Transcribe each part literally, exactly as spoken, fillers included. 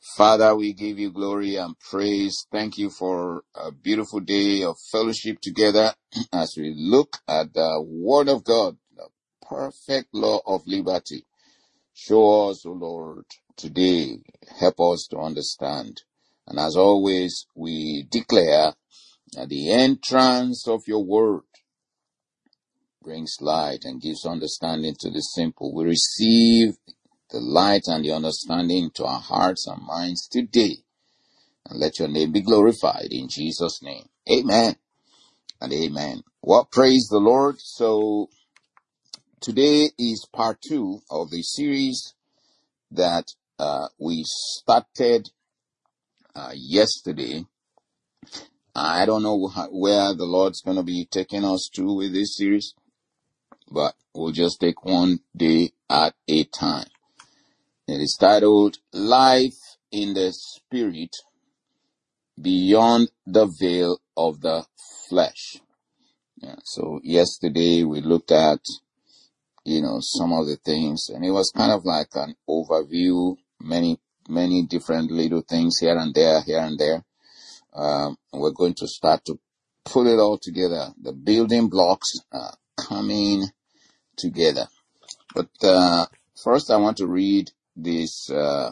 Father, we give you glory and praise. Thank you for a beautiful day of fellowship together as we look at the Word of God, the perfect law of liberty. Show us, O Lord, today. Help us to understand. And as always, we declare that the entrance of your Word brings light and gives understanding to the simple. We receive the light and the understanding to our hearts and minds today. And let your name be glorified in Jesus' name. Amen and amen. Well, praise the Lord. So today is part two of the series that uh, we started uh, yesterday. I don't know how, where the Lord's going to be taking us to with this series, but we'll just take one day at a time. It is titled Life in the Spirit Beyond the Veil of the Flesh. Yeah, so yesterday we looked at, you know, some of the things, and it was kind of like an overview, many, many different little things here and there, here and there. Um, we're going to start to put it all together, the building blocks uh, coming together. But uh, first I want to read this uh,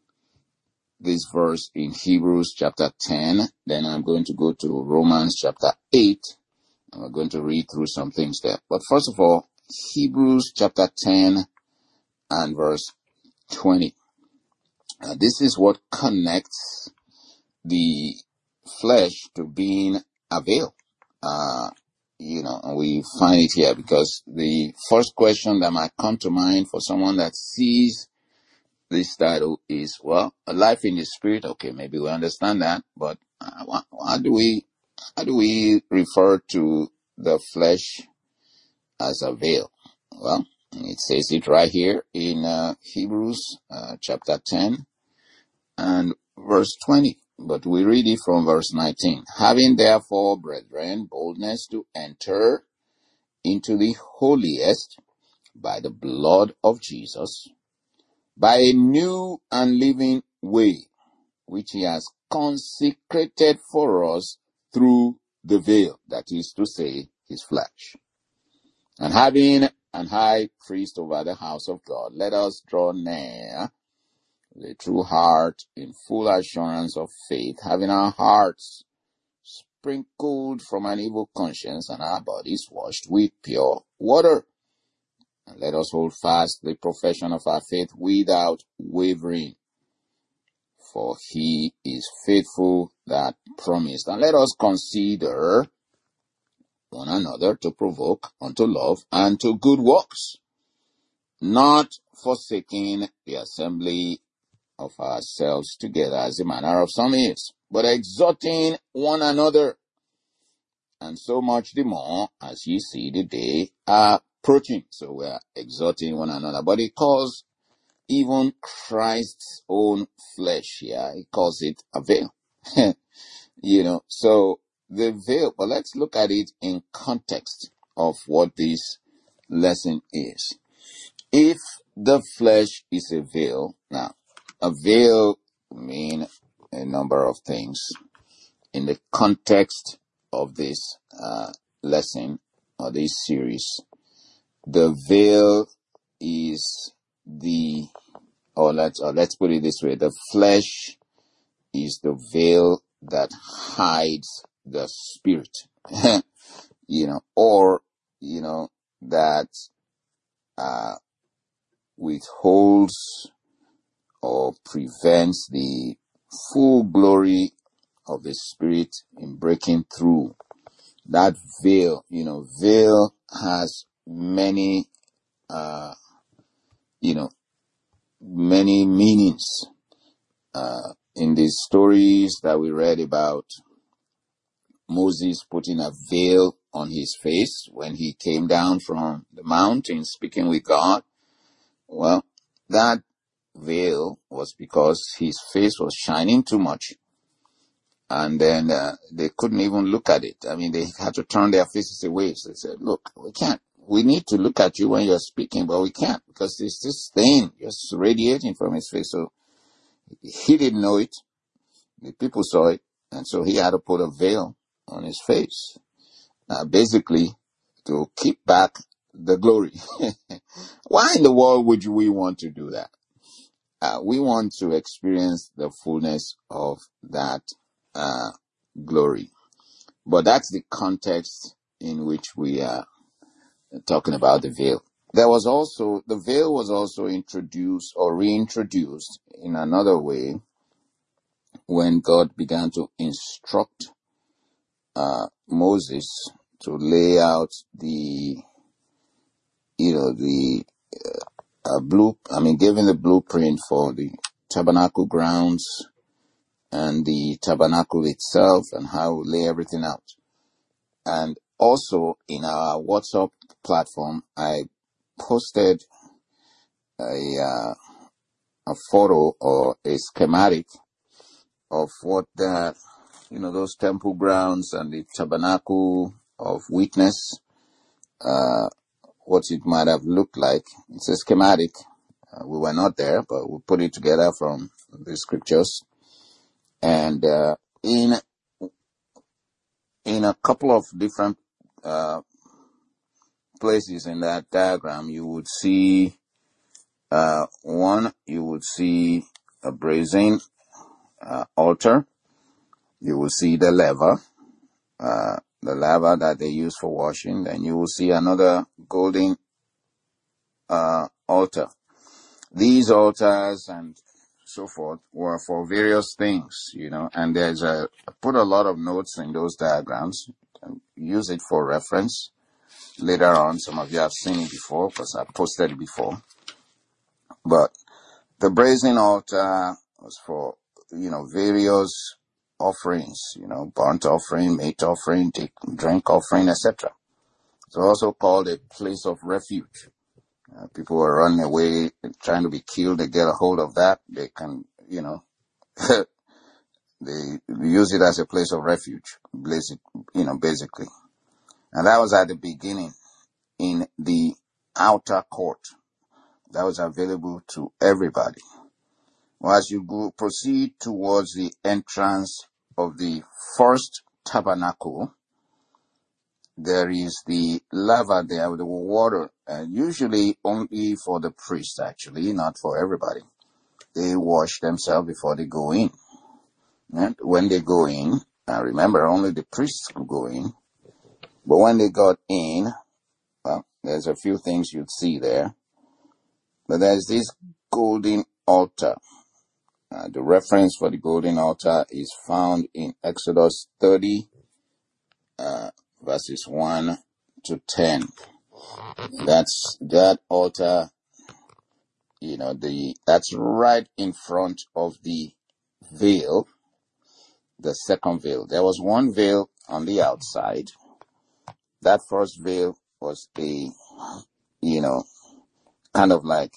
this verse in Hebrews chapter ten. Then I'm going to go to Romans chapter eight. And we're going to read through some things there. But first of all, Hebrews chapter ten and verse twenty. Uh, this is what connects the flesh to being a veil. Uh, you know, and we find it here because the first question that might come to mind for someone that sees this title is, well, a life in the spirit. Okay, maybe we understand that, but uh, how do we, how do we refer to the flesh as a veil? Well, it says it right here in uh, Hebrews uh, chapter ten and verse twenty. But we read it from verse nineteen. Having therefore, brethren, boldness to enter into the holiest by the blood of Jesus, by a new and living way, which he has consecrated for us through the veil, that is to say, his flesh. And having an high priest over the house of God, let us draw near with a true heart in full assurance of faith, having our hearts sprinkled from an evil conscience and our bodies washed with pure water. And let us hold fast the profession of our faith without wavering, for he is faithful that promised. And let us consider one another to provoke unto love and to good works, not forsaking the assembly of ourselves together as the manner of some is, but exhorting one another, and so much the more as ye see the day approaching. So we are exhorting one another, but it calls even Christ's own flesh here, he calls it a veil. You know, so the veil, but let's look at it in context of what this lesson is. If the flesh is a veil, now, a veil mean a number of things. In the context of this uh, lesson or this series, the veil is the, or let's, or let's put it this way, the flesh is the veil that hides the spirit, you know, or, you know, that uh, withholds or prevents the full glory of the Spirit in breaking through. That veil, you know, veil has many, uh, you know, many meanings. Uh, in the stories that we read about Moses putting a veil on his face when he came down from the mountain speaking with God, well, that veil was because his face was shining too much, and then uh, they couldn't even look at it. I mean, they had to turn their faces away. So they said, look, we can't, we need to look at you when you're speaking, but we can't because there's this thing just radiating from his face. So He didn't know it. The people saw it. And so he had to put a veil on his face, uh, basically to keep back the glory. Why in the world would we want to do that? Uh, we want to experience the fullness of that uh, glory. But that's the context in which we are talking about the veil. There was also, the veil was also introduced or reintroduced in another way when God began to instruct uh, Moses to lay out the, you know, the uh, blue, I mean, giving the blueprint for the tabernacle grounds and the tabernacle itself and how to lay everything out. And also in our WhatsApp platform, I posted a, uh, a photo or a schematic of what the, you know, those temple grounds and the tabernacle of witness, uh, what it might have looked like. It's a schematic. Uh, we were not there, but we put it together from the scriptures. And uh, in in a couple of different uh, places in that diagram, you would see uh, one, you would see a brazen uh, altar. You will see the laver, uh, the laver that they use for washing. Then you will see another golden uh, altar. These altars and so forth were for various things, you know, and there's a, I put a lot of notes in those diagrams and use it for reference later on. Some of you have seen it before because I posted it before. But the brazen altar was for, you know, various offerings, you know, burnt offering, meat offering, drink offering, et cetera. It's also called a place of refuge. Uh, people are running away, trying to be killed. They get a hold of that. They can, you know, they use it as a place of refuge, basic, you know, basically. And that was at the beginning in the outer court. That was available to everybody. Well, as you go proceed towards the entrance of the first tabernacle, there is the lava there with the water, and usually only for the priests, actually, not for everybody. They wash themselves before they go in. And when they go in, I remember only the priests could go in. But when they got in, well, there's a few things you'd see there. But there's this golden altar. Uh, the reference for the golden altar is found in Exodus thirty, uh, verses one to ten. That's that altar, you know, the that's right in front of the veil, the second veil. There was one veil on the outside. That first veil was a, you know, kind of like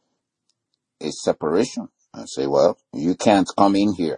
a separation. I say, well, you can't come in here,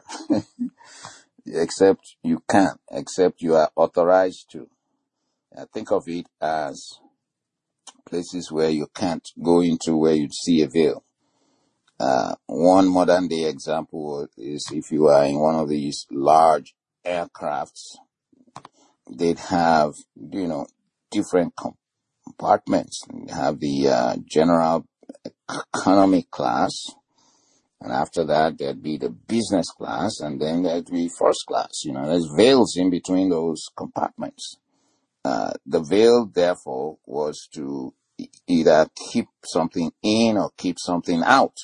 except you can, except you are authorized to. I think of it as places where you can't go into where you'd see a veil. Uh, one modern day example is if you are in one of these large aircrafts, they'd have, you know, different compartments. You have the uh, general economy class, and after that there'd be the business class, and then there'd be first class. You know, there's veils in between those compartments. Uh, the veil, therefore, was to either keep something in or keep something out.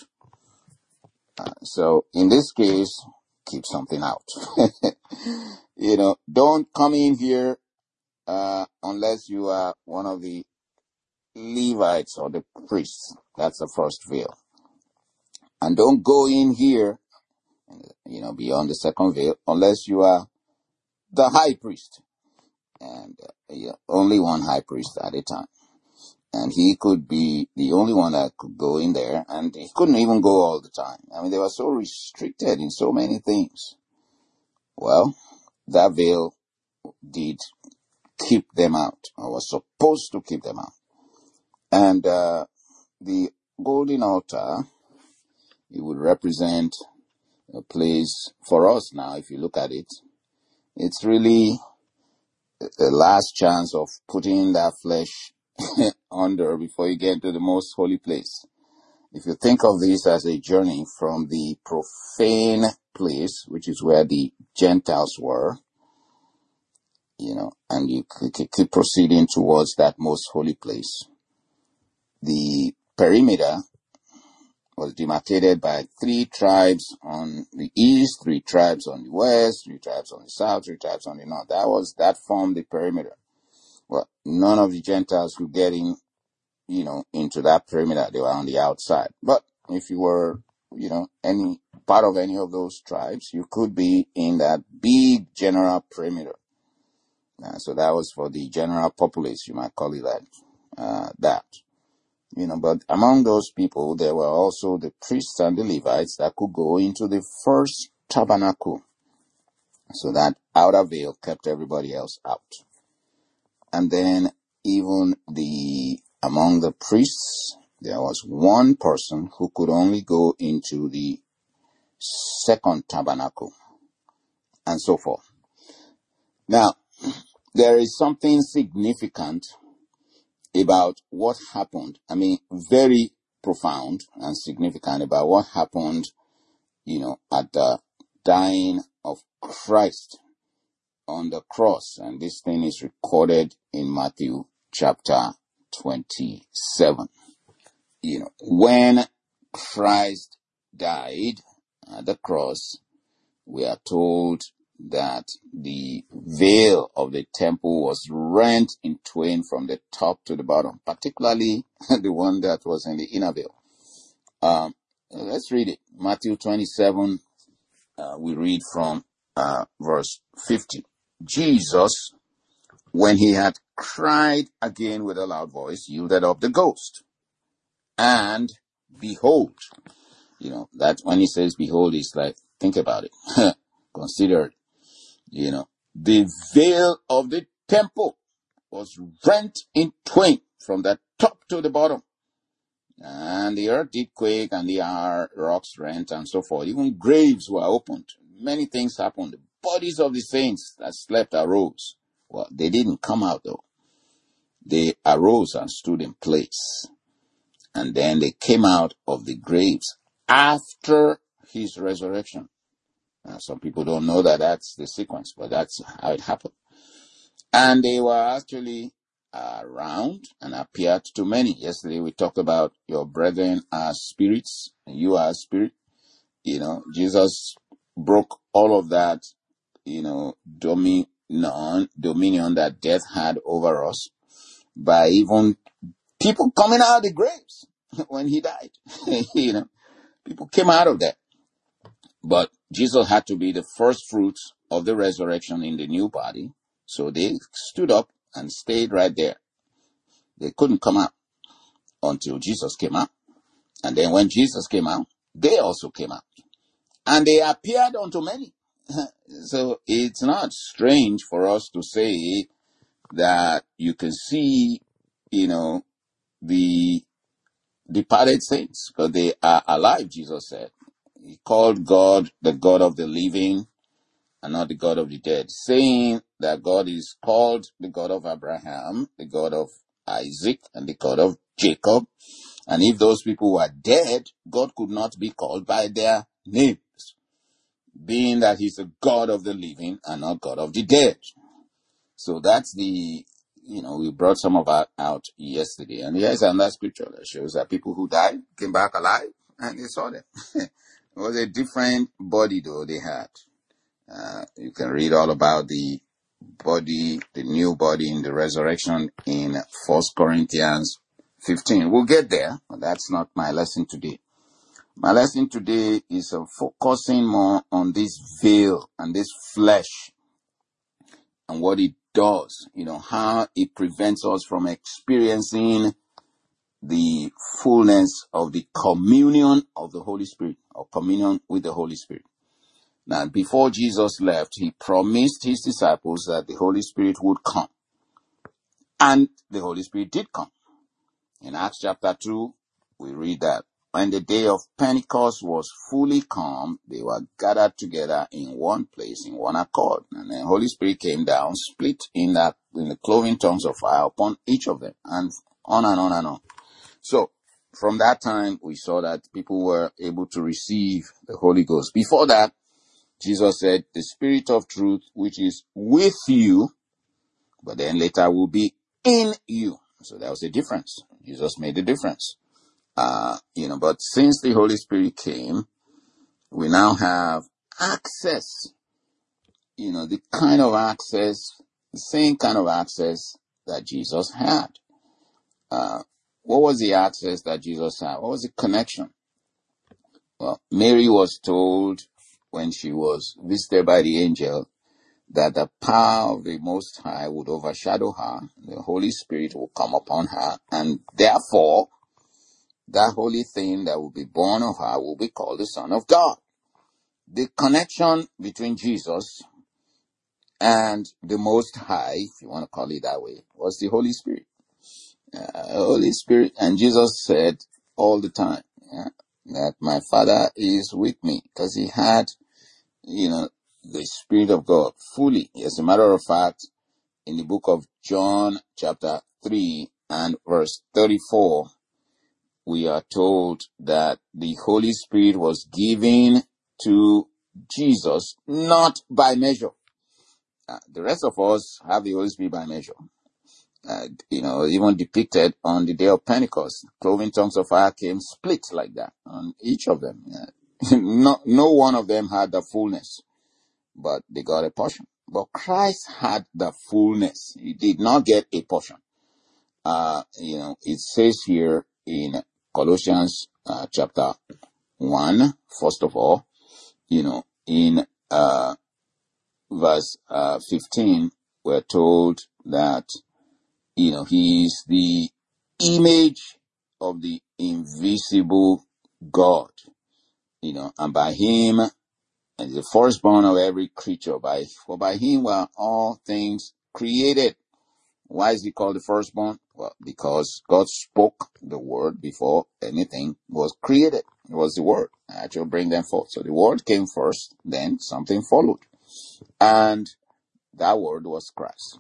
Uh, so in this case, keep something out. You know, don't come in here uh, unless you are one of the Levites or the priests. That's the first veil. And don't go in here, you know, beyond the second veil, unless you are the high priest. And uh, yeah, only one high priest at a time. And he could be the only one that could go in there, and he couldn't even go all the time. I mean, they were so restricted in so many things. Well, that veil did keep them out, or was supposed to keep them out. And uh, the golden altar, it would represent a place for us now. If you look at it, it's really the last chance of putting that flesh under before you get to the most holy place. If you think of this as a journey from the profane place, which is where the Gentiles were, you know, and you keep proceeding towards that most holy place, the perimeter was demarcated by three tribes on the east, three tribes on the west, three tribes on the south, three tribes on the north. That was, that formed the perimeter. Well, none of the Gentiles could get in, you know, into that perimeter. They were on the outside. But if you were, you know, any part of any of those tribes, you could be in that big general perimeter. Uh, so that was for the general populace, you might call it that. Uh, that. You know, but among those people, there were also the priests and the Levites that could go into the first tabernacle. So that outer veil kept everybody else out. And then even the, among the priests, there was one person who could only go into the second tabernacle, and so forth. Now, there is something significant about what happened. I mean, very profound and significant about what happened, you know, at the dying of Christ on the cross. And this thing is recorded in Matthew chapter twenty-seven. You know, when Christ died at the cross, we are told that the veil of the temple was rent in twain from the top to the bottom, particularly the one that was in the inner veil. Um, let's read it. Matthew twenty-seven, uh, we read from uh, verse fifty. Jesus, when he had cried again with a loud voice, yielded up the ghost. And behold, you know, that when he says behold, it's like, think about it. Consider it. You know, the veil of the temple was rent in twain from the top to the bottom. And the earth did quake, and the rocks rent, and so forth. Even graves were opened. Many things happened. The bodies of the saints that slept arose. Well, they didn't come out though. They arose and stood in place. And then they came out of the graves after his resurrection. Uh, some people don't know that that's the sequence, but that's how it happened. And they were actually uh, around and appeared to many. Yesterday we talked about your brethren are spirits, and you are a spirit. You know, Jesus broke all of that, you know, dominion, dominion that death had over us by even people coming out of the graves when he died. You know, people came out of that. But Jesus had to be the first fruits of the resurrection in the new body. So they stood up and stayed right there. They couldn't come out until Jesus came out. And then when Jesus came out, they also came out. And they appeared unto many. So it's not strange for us to say that you can see, you know, the departed saints, because they are alive, Jesus said. He called God the God of the living and not the God of the dead, saying that God is called the God of Abraham, the God of Isaac, and the God of Jacob. And if those people were dead, God could not be called by their names, being that he's the God of the living and not God of the dead. So that's the, you know, we brought some of that out yesterday. And here's another scripture that shows that people who died came back alive and they saw them. It was a different body though they had. Uh, you can read all about the body, the new body in the resurrection in First Corinthians fifteen. We'll get there, but that's not my lesson today. My lesson today is uh, focusing more on this veil and this flesh and what it does, you know, how it prevents us from experiencing the fullness of the communion of the Holy Spirit, or communion with the Holy Spirit. Now, before Jesus left, he promised his disciples that the Holy Spirit would come. And the Holy Spirit did come. In Acts chapter two, we read that when the day of Pentecost was fully come, they were gathered together in one place, in one accord. And the Holy Spirit came down, split in that, in the cloven tongues of fire upon each of them, and on and on and on. So, from that time, we saw that people were able to receive the Holy Ghost. Before that, Jesus said, the Spirit of truth, which is with you, but then later will be in you. So there was a difference. Jesus made a difference. Uh, you know, but since the Holy Spirit came, we now have access, you know, the kind of access, the same kind of access that Jesus had. Uh, what was the access that Jesus had? What was the connection? Well, Mary was told when she was visited by the angel that the power of the Most High would overshadow her, the Holy Spirit will come upon her, and therefore, that holy thing that will be born of her will be called the Son of God. The connection between Jesus and the Most High, if you want to call it that way, was the Holy Spirit. Uh, Holy Spirit, and Jesus said all the time, yeah, that my Father is with me, because he had, you know, the Spirit of God fully. As a matter of fact, in the book of John chapter three and verse thirty-four, we are told that the Holy Spirit was given to Jesus not by measure. Uh, the rest of us have the Holy Spirit by measure. Uh, you know, even depicted on the day of Pentecost. Cloven tongues of fire came split like that on each of them. Uh, no, no one of them had the fullness, but they got a portion. But Christ had the fullness. He did not get a portion. Uh, you know, it says here in Colossians uh, chapter one, first of all, you know, in uh, verse uh, fifteen, we're told that, you know, he is the image of the invisible God, you know, and by him, and the firstborn of every creature, by for by him were all things created. Why is he called the firstborn? Well, because God spoke the word before anything was created. It was the word that will bring them forth. So the word came first, then something followed. And that word was Christ.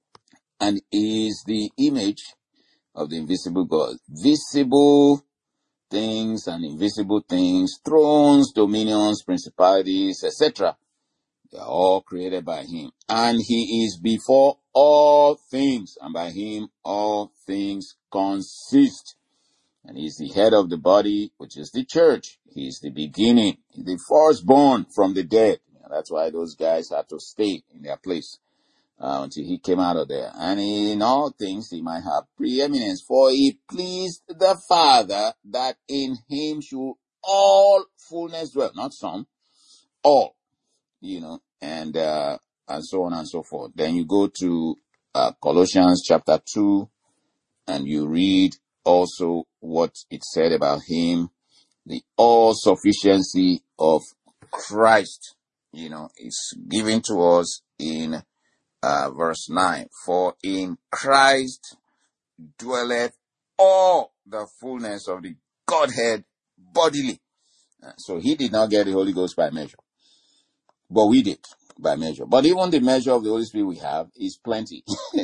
And he is the image of the invisible God. Visible things and invisible things, thrones, dominions, principalities, et cetera. They are all created by him. And he is before all things, and by him all things consist. And he is the head of the body, which is the church. He is the beginning, the firstborn from the dead. That's why those guys had to stay in their place uh, until he came out of there. And in all things he might have preeminence, for he pleased the Father that in him should all fullness dwell. Not some, all. You know, and uh, and so on and so forth. Then you go to uh, Colossians chapter two, and you read also what it said about him, the all sufficiency of Christ. You know, it's given to us in uh, verse nine. For in Christ dwelleth all the fullness of the Godhead bodily. Uh, so he did not get the Holy Ghost by measure, but we did by measure. But even the measure of the Holy Spirit we have is plenty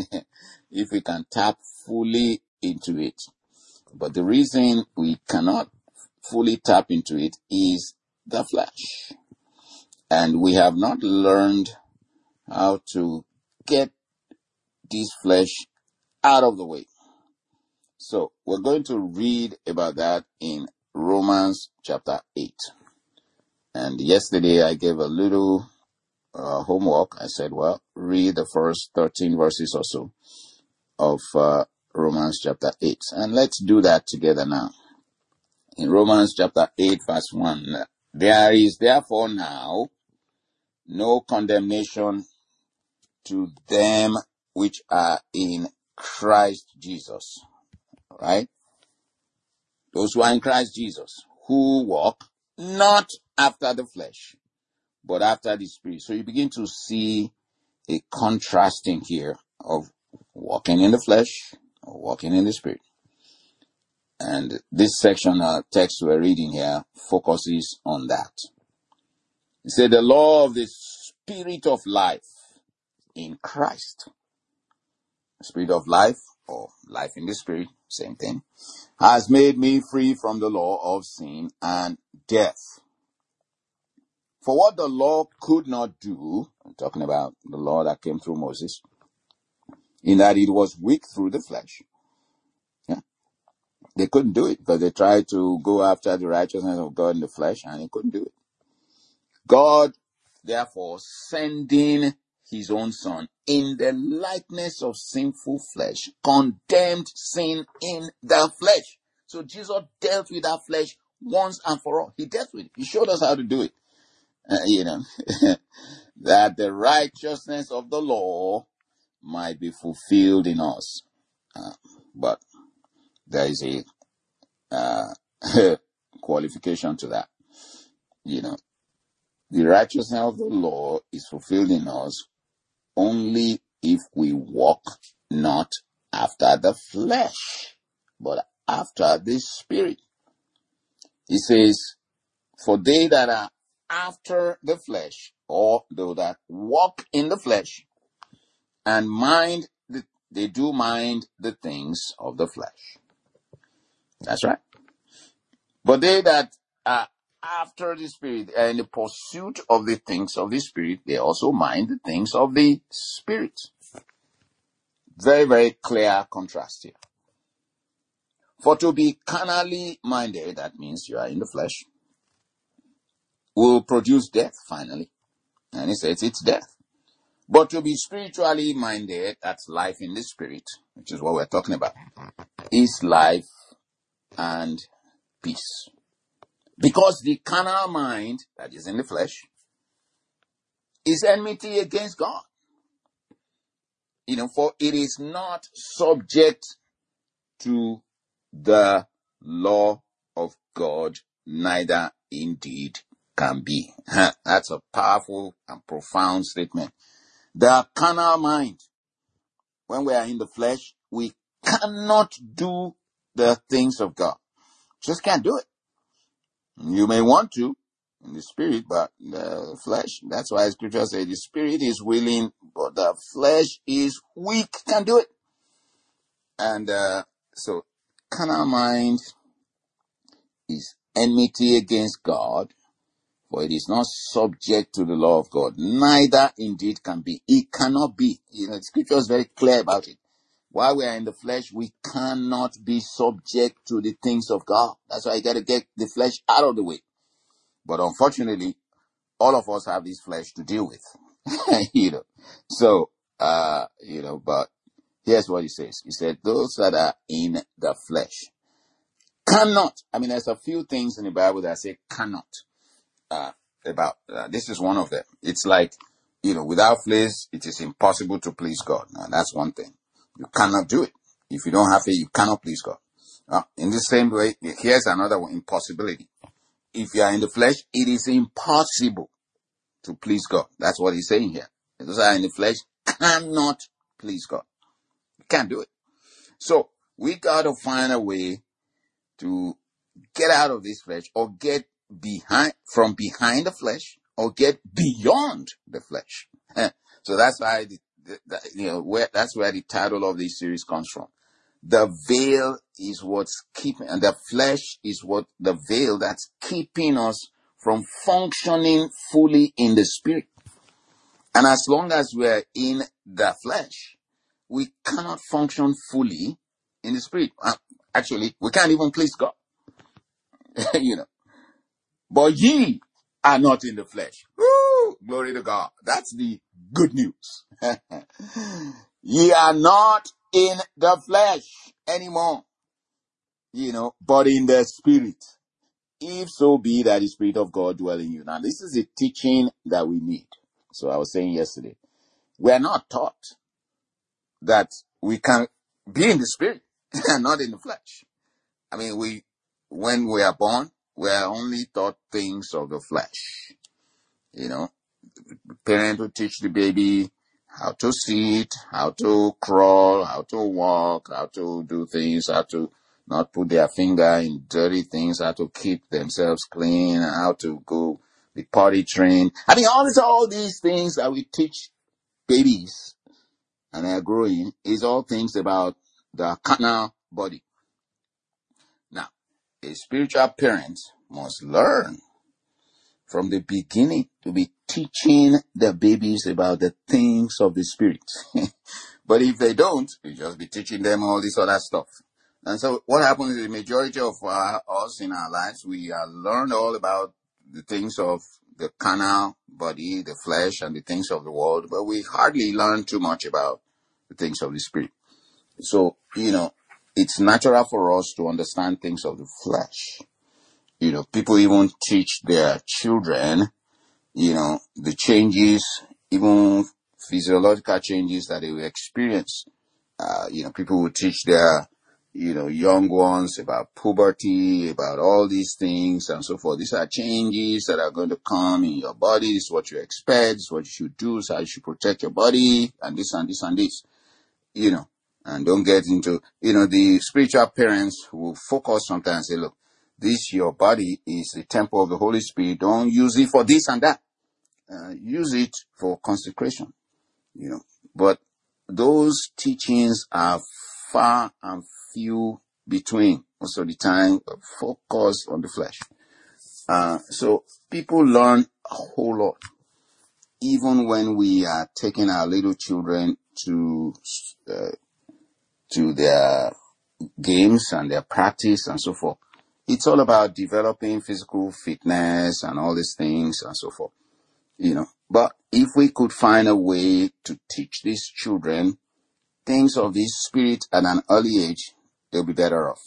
if we can tap fully into it. But the reason we cannot fully tap into it is the flesh. And we have not learned how to get this flesh out of the way. So we're going to read about that in Romans chapter eight. And yesterday I gave a little Uh, homework. I said, well, read the first thirteen verses or so of uh, Romans chapter eight. And let's do that together now. In Romans chapter eight, verse one, there is therefore now no condemnation to them which are in Christ Jesus. Right? Those who are in Christ Jesus, who walk not after the flesh, but after the Spirit. So you begin to see a contrasting here of walking in the flesh or walking in the Spirit. And this section uh, text we're reading here focuses on that. It said the law of the Spirit of life in Christ. Spirit of life, or life in the Spirit, same thing, has made me free from the law of sin and death. For what the law could not do, I'm talking about the law that came through Moses, in that it was weak through the flesh. Yeah. They couldn't do it because they tried to go after the righteousness of God in the flesh and they couldn't do it. God, therefore, sending his own son in the likeness of sinful flesh, condemned sin in the flesh. So Jesus dealt with that flesh once and for all. He dealt with it. He showed us how to do it. Uh, you know, that the righteousness of the law might be fulfilled in us. Uh, but there is a uh, qualification to that. You know, the righteousness of the law is fulfilled in us only if we walk not after the flesh, but after the Spirit. He says, for they that are after the flesh, or those that walk in the flesh, and mind, the, they do mind the things of the flesh. That's right. But they that are after the Spirit, and in the pursuit of the things of the Spirit, they also mind the things of the Spirit. Very, very clear contrast here. For to be carnally minded, that means you are in the flesh, will produce death finally. And he says it's death. But to be spiritually minded, that's life in the Spirit, which is what we're talking about, is life and peace. Because the carnal mind, that is in the flesh, is enmity against God. You know, for it is not subject to the law of God, neither indeed can be. That's a powerful and profound statement. The carnal mind, when we are in the flesh, we cannot do the things of God. Just can't do it. You may want to in the Spirit, but the flesh, that's why scripture says the Spirit is willing, but the flesh is weak, can't do it. And uh, so carnal mind is enmity against God, for it is not subject to the law of God, neither indeed can be. It cannot be. You know, the scripture is very clear about it. While we are in the flesh, we cannot be subject to the things of God. That's why you got to get the flesh out of the way. But unfortunately, all of us have this flesh to deal with. you know, so uh, you know, but here's what he says. He said, "Those that are in the flesh cannot." I mean, there's a few things in the Bible that say cannot. Uh, about uh, this is one of them. It's like, you know, without flesh, it is impossible to please God. Now, that's one thing. You cannot do it. If you don't have it, you cannot please God. Uh, in the same way, here's another one, impossibility. If you are in the flesh, it is impossible to please God. That's what he's saying here. Those that are in the flesh cannot please God. You can't do it. So we got to find a way to get out of this flesh, or get behind, from behind the flesh, or get beyond the flesh. So that's why, the, the, the, you know, where, that's where the title of this series comes from. The veil is what's keeping, and the flesh is what the veil that's keeping us from functioning fully in the Spirit. And as long as we're in the flesh, we cannot function fully in the Spirit. Actually, we can't even please God. you know. But ye are not in the flesh. Woo! Glory to God. That's the good news. Ye are not in the flesh anymore, you know, but in the Spirit. If so be that the Spirit of God dwell in you. Now, this is a teaching that we need. So I was saying yesterday, we are not taught that we can be in the Spirit and not in the flesh. I mean, we, when we are born, we are only taught things of the flesh. You know, the parent will teach the baby how to sit, how to crawl, how to walk, how to do things, how to, not put their finger in dirty things, how to keep themselves clean, and how to go be potty trained. I mean, all these, all these things that we teach babies and they're growing is all things about the carnal body. Now, a spiritual parent must learn from the beginning to be teaching the babies about the things of the spirit. But if they don't, you just be teaching them all this other stuff. And so what happens is the majority of uh, us in our lives, we uh, learned all about the things of the carnal body, the flesh, and the things of the world, but we hardly learn too much about the things of the spirit. So, you know, it's natural for us to understand things of the flesh. You know, people even teach their children, you know, the changes, even physiological changes that they will experience. Uh, you know, people will teach their, you know, young ones about puberty, about all these things and so forth. These are changes that are going to come in your body. This is what you expect. This is what you should do. This is how you should protect your body, and this and this and this, you know, and don't get into, you know, the spiritual parents will focus sometimes and say, look, this, your body is the temple of the Holy Spirit. Don't use it for this and that. Uh, use it for consecration, you know. But those teachings are far and few between. Most of the time, focus on the flesh. Uh, so people learn a whole lot. Even when we are taking our little children to uh, to their games and their practice and so forth, it's all about developing physical fitness and all these things and so forth, you know. But if we could find a way to teach these children things of this spirit at an early age, they'll be better off.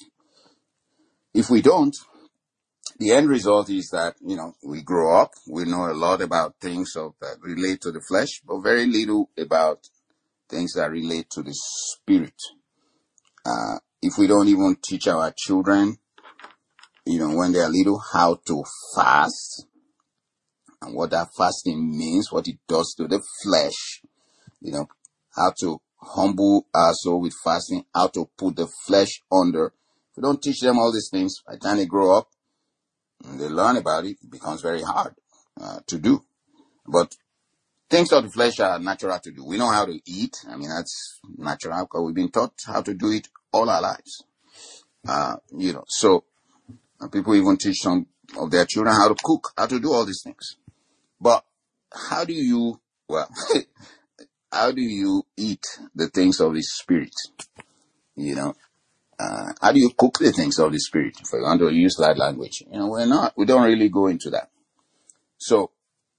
If we don't, the end result is that, you know, we grow up, we know a lot about things of that relate to the flesh, but very little about things that relate to the spirit. Uh, if we don't even teach our children, you know, when they're little, how to fast and what that fasting means, what it does to the flesh, you know, how to humble ourselves with fasting, how to put the flesh under. If we don't teach them all these things, by the time they grow up and they learn about it, it becomes very hard uh, to do. But things of the flesh are natural to do. We know how to eat. I mean, that's natural because we've been taught how to do it all our lives. Uh, you know, so uh, people even teach some of their children how to cook, how to do all these things. But how do you, well, how do you eat the things of the spirit? You know, uh, how do you cook the things of the spirit? If I want to use that language, you know, we're not, we don't really go into that. So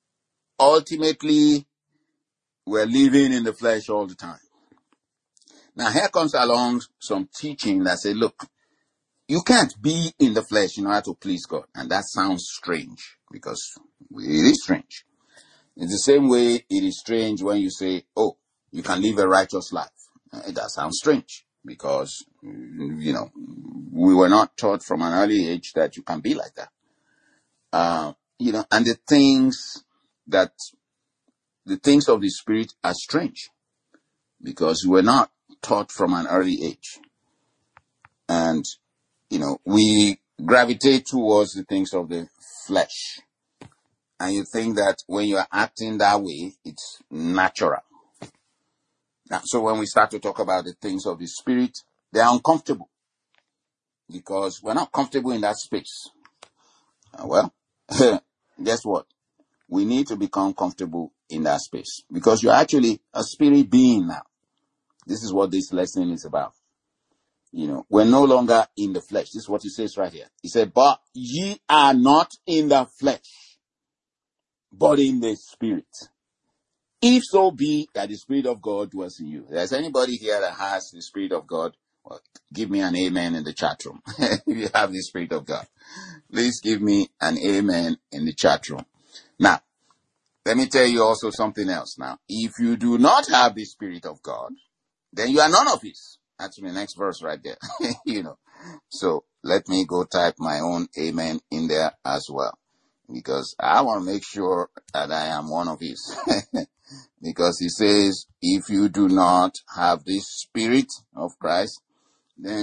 ultimately, we're living in the flesh all the time. Now here comes along some teaching that say, look, you can't be in the flesh in order to please God. And that sounds strange because it is strange. It's the same way it is strange when you say, oh, you can live a righteous life. Uh, that sounds strange because, you know, we were not taught from an early age that you can be like that. Uh, you know, and the things that, the things of the spirit are strange because we're not taught from an early age. And, you know, we gravitate towards the things of the flesh. And you think that when you are acting that way, it's natural. Now, so when we start to talk about the things of the spirit, they are uncomfortable because we're not comfortable in that space. Uh, well, guess what? We need to become comfortable in that space because you're actually a spirit being now. This is what this lesson is about. You know, we're no longer in the flesh. This is what he says right here. He said, but ye are not in the flesh, but in the spirit. If so be that the Spirit of God dwells in you. If there's anybody here that has the Spirit of God, well, give me an amen in the chat room. If you have the Spirit of God, please give me an amen in the chat room. Now, let me tell you also something else now. If you do not have the Spirit of God, then you are none of His. That's the next verse right there. You know. So let me go type my own amen in there as well. Because I want to make sure that I am one of His. Because He says, if you do not have this Spirit of Christ, then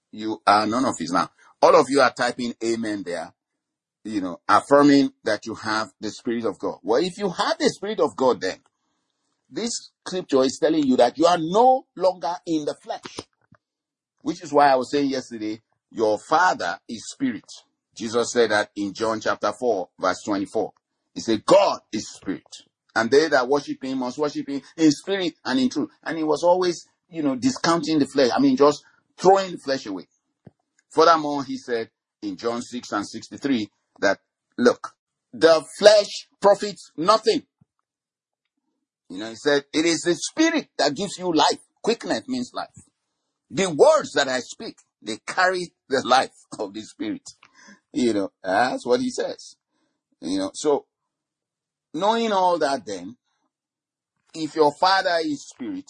You are none of his. Now, all of you are typing amen there, you know, affirming that you have the Spirit of God. Well, if you have the Spirit of God, then this scripture is telling you that you are no longer in the flesh, which is why I was saying yesterday, your Father is Spirit. Jesus said that in John chapter four, verse twenty-four. He said, God is Spirit, and they that worship him must worship him in spirit and in truth. And he was always, you know, discounting the flesh. I mean, just throwing the flesh away. Furthermore, he said in John six and sixty-three that, look, the flesh profits nothing. You know, he said, it is the Spirit that gives you life. Quickness means life. The words that I speak, they carry the life of the Spirit. You know, that's what he says. You know, so knowing all that, then, if your Father is Spirit,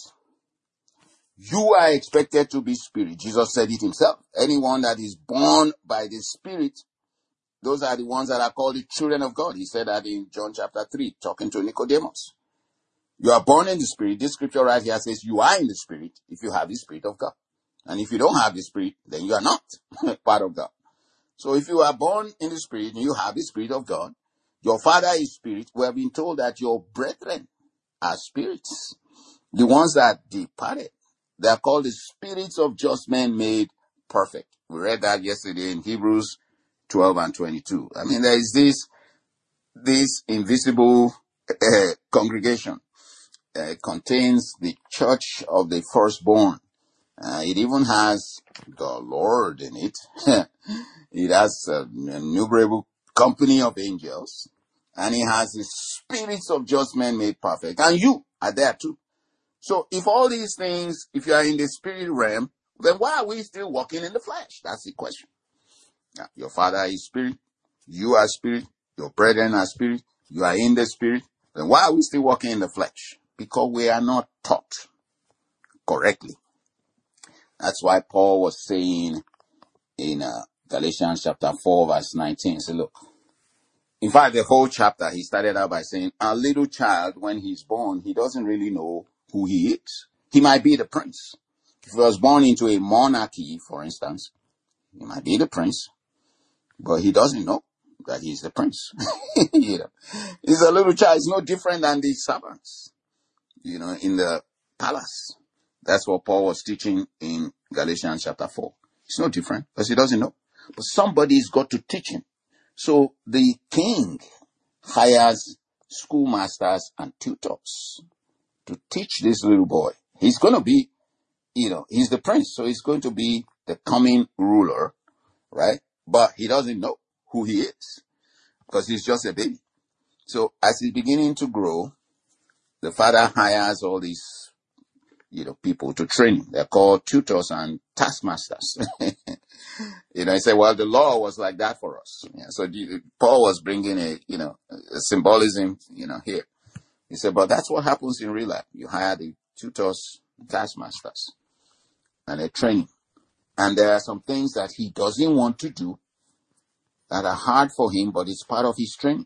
you are expected to be Spirit. Jesus said it himself. Anyone that is born by the Spirit, those are the ones that are called the children of God. He said that in John chapter three, talking to Nicodemus. You are born in the Spirit. This scripture right here says you are in the Spirit if you have the Spirit of God. And if you don't have the Spirit, then you are not part of God. So if you are born in the Spirit and you have the Spirit of God, your Father is Spirit. We have been told that your brethren are spirits. The ones that departed, they are called the spirits of just men made perfect. We read that yesterday in Hebrews twelve and twenty-two. I mean, there is this, this invisible uh, congregation. Uh, contains the church of the firstborn. Uh, it even has the Lord in it. It has an innumerable company of angels. And it has the spirits of just men made perfect. And you are there too. So if all these things, if you are in the spirit realm, then why are we still walking in the flesh? That's the question. Now, your Father is Spirit. You are Spirit. Your brethren are Spirit. You are in the Spirit. Then why are we still walking in the flesh? Because we are not taught correctly. That's why Paul was saying in uh, Galatians chapter four, verse nineteen. So look, in fact, the whole chapter, he started out by saying, a little child, when he's born, he doesn't really know who he is. He might be the prince. If he was born into a monarchy, for instance, he might be the prince, but he doesn't know that he's the prince. You know, he's a little child. He's no different than the servants, you know, in the palace. That's what Paul was teaching in Galatians chapter four. It's no different because he doesn't know. But somebody's got to teach him. So the king hires schoolmasters and tutors to teach this little boy. He's going to be, you know, he's the prince. So he's going to be the coming ruler, right? But he doesn't know who he is because he's just a baby. So as he's beginning to grow, the father hires all these, you know, people to train him. They're called tutors and taskmasters. You know, he said, well, the law was like that for us. Yeah, so the, Paul was bringing a, you know, a symbolism, you know, here. He said, but that's what happens in real life. You hire the tutors, taskmasters, and they train him. And there are some things that he doesn't want to do that are hard for him, but it's part of his training.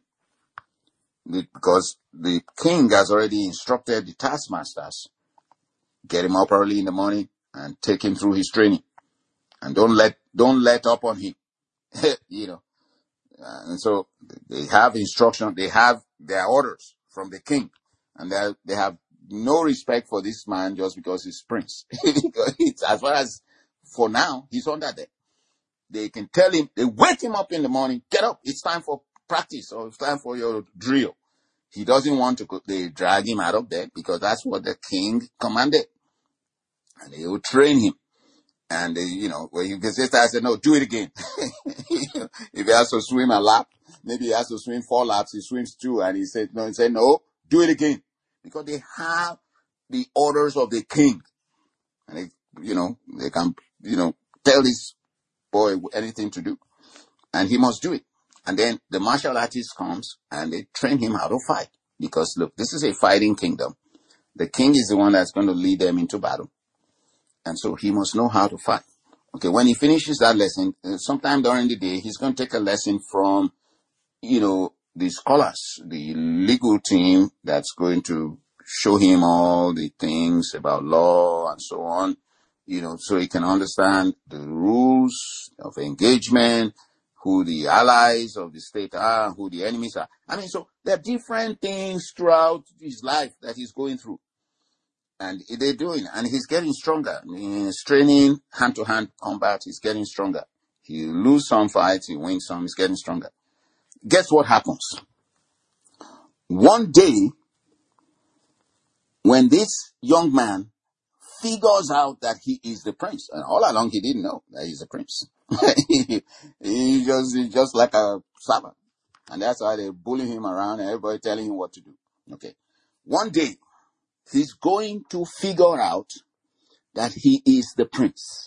Because the king has already instructed the taskmasters, get him up early in the morning and take him through his training. And don't let, don't let up on him. You know. Uh, and so they have instruction, they have their orders from the king. And they, they have no respect for this man just because he's prince. It's, as far as, for now, he's under them. They can tell him, they wake him up in the morning, get up, it's time for practice or it's time for your drill. He doesn't want to go, they drag him out of bed because that's what the king commanded. And they will train him. And, they, you know, when he gets started, I said, no, do it again. If he has to swim a lap, maybe he has to swim four laps, he swims two. And he said, no, he said, no, do it again. Because they have the orders of the king. And they, you know, they can, you know, tell this boy anything to do. And he must do it. And then the martial artist comes and they train him how to fight. Because look, this is a fighting kingdom. The king is the one that's going to lead them into battle. And so he must know how to fight. Okay, when he finishes that lesson, sometime during the day, he's going to take a lesson from, you know, the scholars, the legal team that's going to show him all the things about law and so on. you know, so he can understand the rules of engagement, who the allies of the state are, who the enemies are. I mean, so there are different things throughout his life that he's going through. And they're doing, and he's getting stronger. He's training hand-to-hand combat. He's getting stronger. He lose some fights, he wins some, he's getting stronger. Guess what happens? One day, when this young man figures out that he is the prince, and all along he didn't know that he's a prince. he, he just, he's just like a servant. And that's why they bully him around and everybody telling him what to do. Okay. One day, he's going to figure out that he is the prince.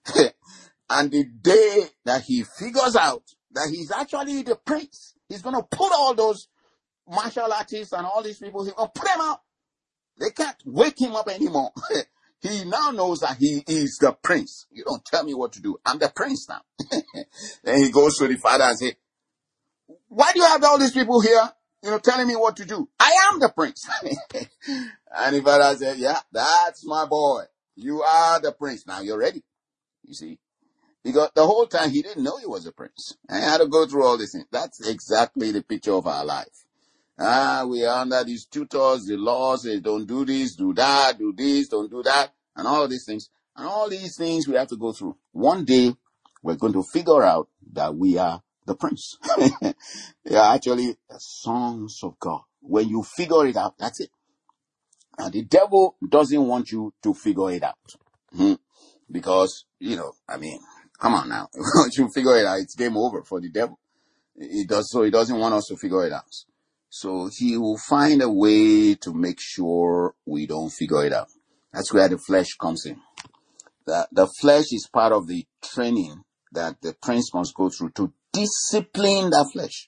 And the day that he figures out that he's actually the prince, he's going to put all those martial artists and all these people, he's going to put them out. They can't wake him up anymore. He now knows that he is the prince. You don't tell me what to do. I'm the prince now. Then he goes to the father and says, why do you have all these people here, you know, telling me what to do? I am the prince. And the father said, yeah, that's my boy. You are the prince. Now you're ready. You see, because the whole time he didn't know he was a prince. And he had to go through all these things. That's exactly the picture of our life. Ah, we are under these tutors, the laws say don't do this, do that, do this, don't do that, and all these things. And all these things we have to go through. One day, we're going to figure out that we are the prince. They are actually the sons of God. When you figure it out, that's it. And the devil doesn't want you to figure it out. Hmm. Because, you know, I mean, come on now. Once you figure it out, it's game over for the devil. It does, so he doesn't want us to figure it out. So he will find a way to make sure we don't figure it out. That's where the flesh comes in. The, the flesh is part of the training that the prince must go through to discipline that flesh.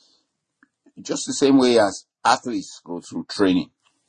Just the same way as athletes go through training.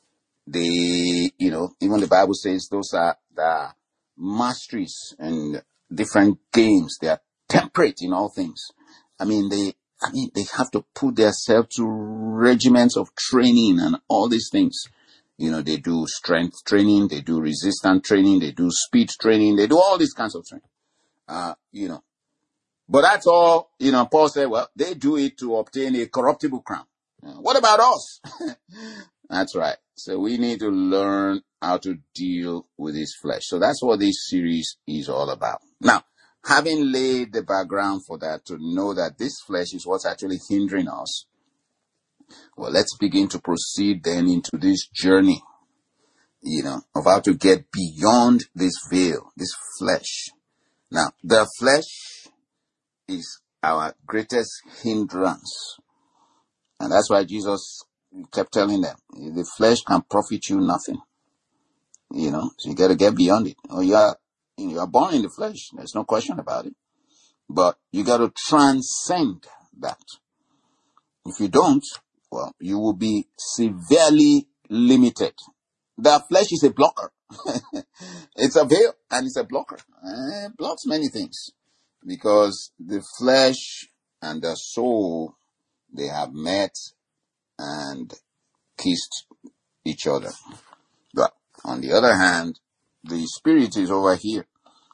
They, you know, even the Bible says those are the masteries and different games. They are temperate in all things. I mean, they, I mean, they have to put themselves to regiments of training and all these things. You know, they do strength training, they do resistance training, they do speed training, they do all these kinds of training. Uh, you know, but that's all, you know, Paul said, well, they do it to obtain a corruptible crown. Uh, what about us? That's right. So we need to learn how to deal with this flesh. So that's what this series is all about. Now, having laid the background for that, to know that this flesh is what's actually hindering us, well, let's begin to proceed then into this journey, you know, of how to get beyond this veil, this flesh. Now, the flesh is our greatest hindrance. And that's why Jesus kept telling them, the flesh can profit you nothing. You know, so you got to get beyond it. Or you are, you are born in the flesh. There's no question about it. But you got to transcend that. If you don't, well, you will be severely limited. The flesh is a blocker. It's a veil and it's a blocker. It blocks many things. Because the flesh and the soul, they have met and kissed each other. But on the other hand, the spirit is over here.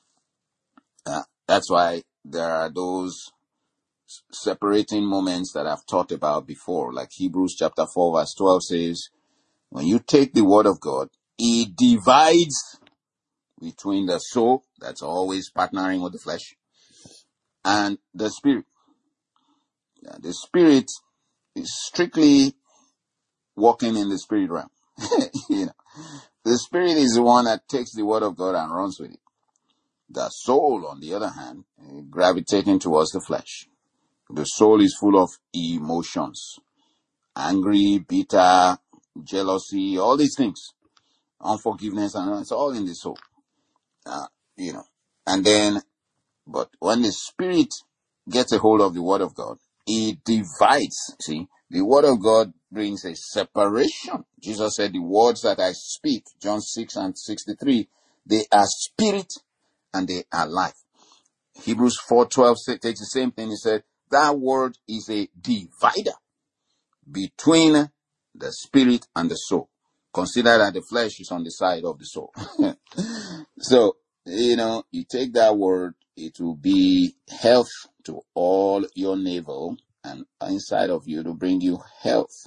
Uh, that's why there are those separating moments that I've talked about before, like Hebrews chapter four verse twelve says, when you take the word of God, it divides between the soul, that's always partnering with the flesh, and the spirit. Yeah, the spirit is strictly walking in the spirit realm. You know, the spirit is the one that takes the word of God and runs with it. The soul, on the other hand, gravitating towards the flesh. The soul is full of emotions. Angry, bitter, jealousy, all these things. Unforgiveness, and it's all in the soul. Uh, you know, and then, but when the spirit gets a hold of the word of God, it divides. See, the word of God brings a separation. Jesus said, the words that I speak, John six and sixty-three, they are spirit and they are life. Hebrews four twelve takes the same thing. He said, that word is a divider between the spirit and the soul. Consider that the flesh is on the side of the soul. So you know, you take that word, it will be health to all your navel and inside of you to bring you health.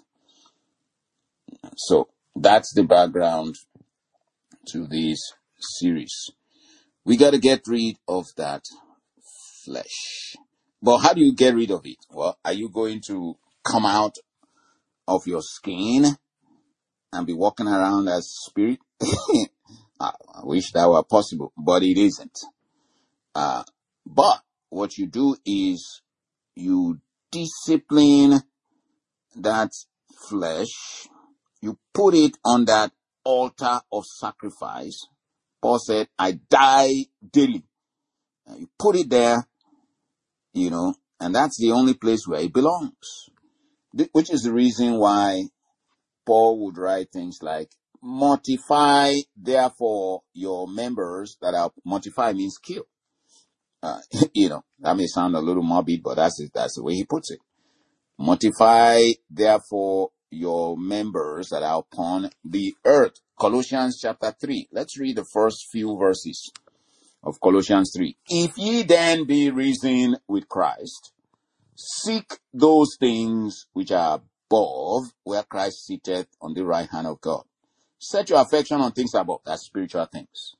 So that's the background to this series. We got to get rid of that flesh. But how do you get rid of it? Well, are you going to come out of your skin and be walking around as spirit? I wish that were possible, but it isn't. Uh, but what you do is you discipline that flesh. You put it on that altar of sacrifice. Paul said, I die daily. And you put it there, you know, and that's the only place where it belongs. Which is the reason why Paul would write things like, mortify therefore your members that are, mortify means kill. Uh, you know, that may sound a little morbid, but that's it, that's the way he puts it. Mortify therefore your members that are upon the earth. Colossians chapter three. Let's read the first few verses of Colossians three. If ye then be risen with Christ, seek those things which are above, where Christ sitteth on the right hand of God. Set your affection on things above, that's spiritual things.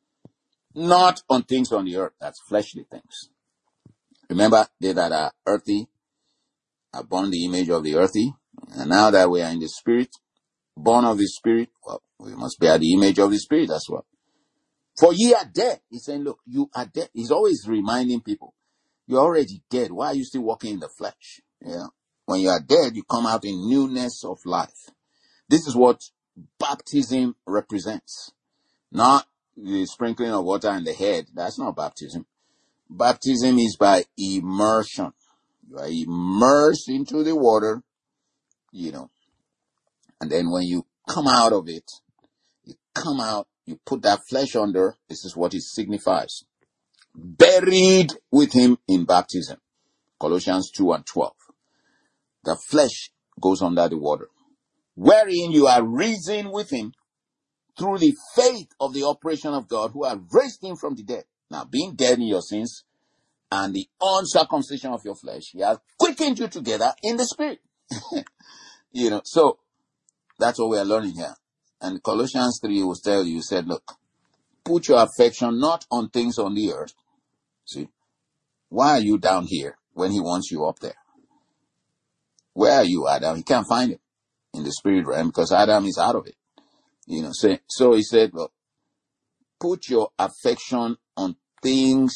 Not on things on the earth, that's fleshly things. Remember, they that are earthy are born the image of the earthy. And now that we are in the spirit, born of the spirit, well, we must bear the image of the spirit as well. For ye are dead. He's saying, look, you are dead. He's always reminding people, you're already dead. Why are you still walking in the flesh? You know, when you are dead, you come out in newness of life. This is what baptism represents. Not the sprinkling of water on the head. That's not baptism. Baptism is by immersion. You are immersed into the water, you know, and then when you come out of it, you come out, you put that flesh under. This is what it signifies. Buried with him in baptism. Colossians two and twelve. The flesh goes under the water. Wherein you are risen with him through the faith of the operation of God who has raised him from the dead. Now, being dead in your sins and the uncircumcision of your flesh, he has quickened you together in the spirit. You know, so that's what we are learning here. And Colossians three will tell you, said, look, put your affection not on things on the earth. See, why are you down here when he wants you up there? Where are you, Adam? He can't find it in the spirit realm because Adam is out of it. You know, so, so he said, look, put your affection on things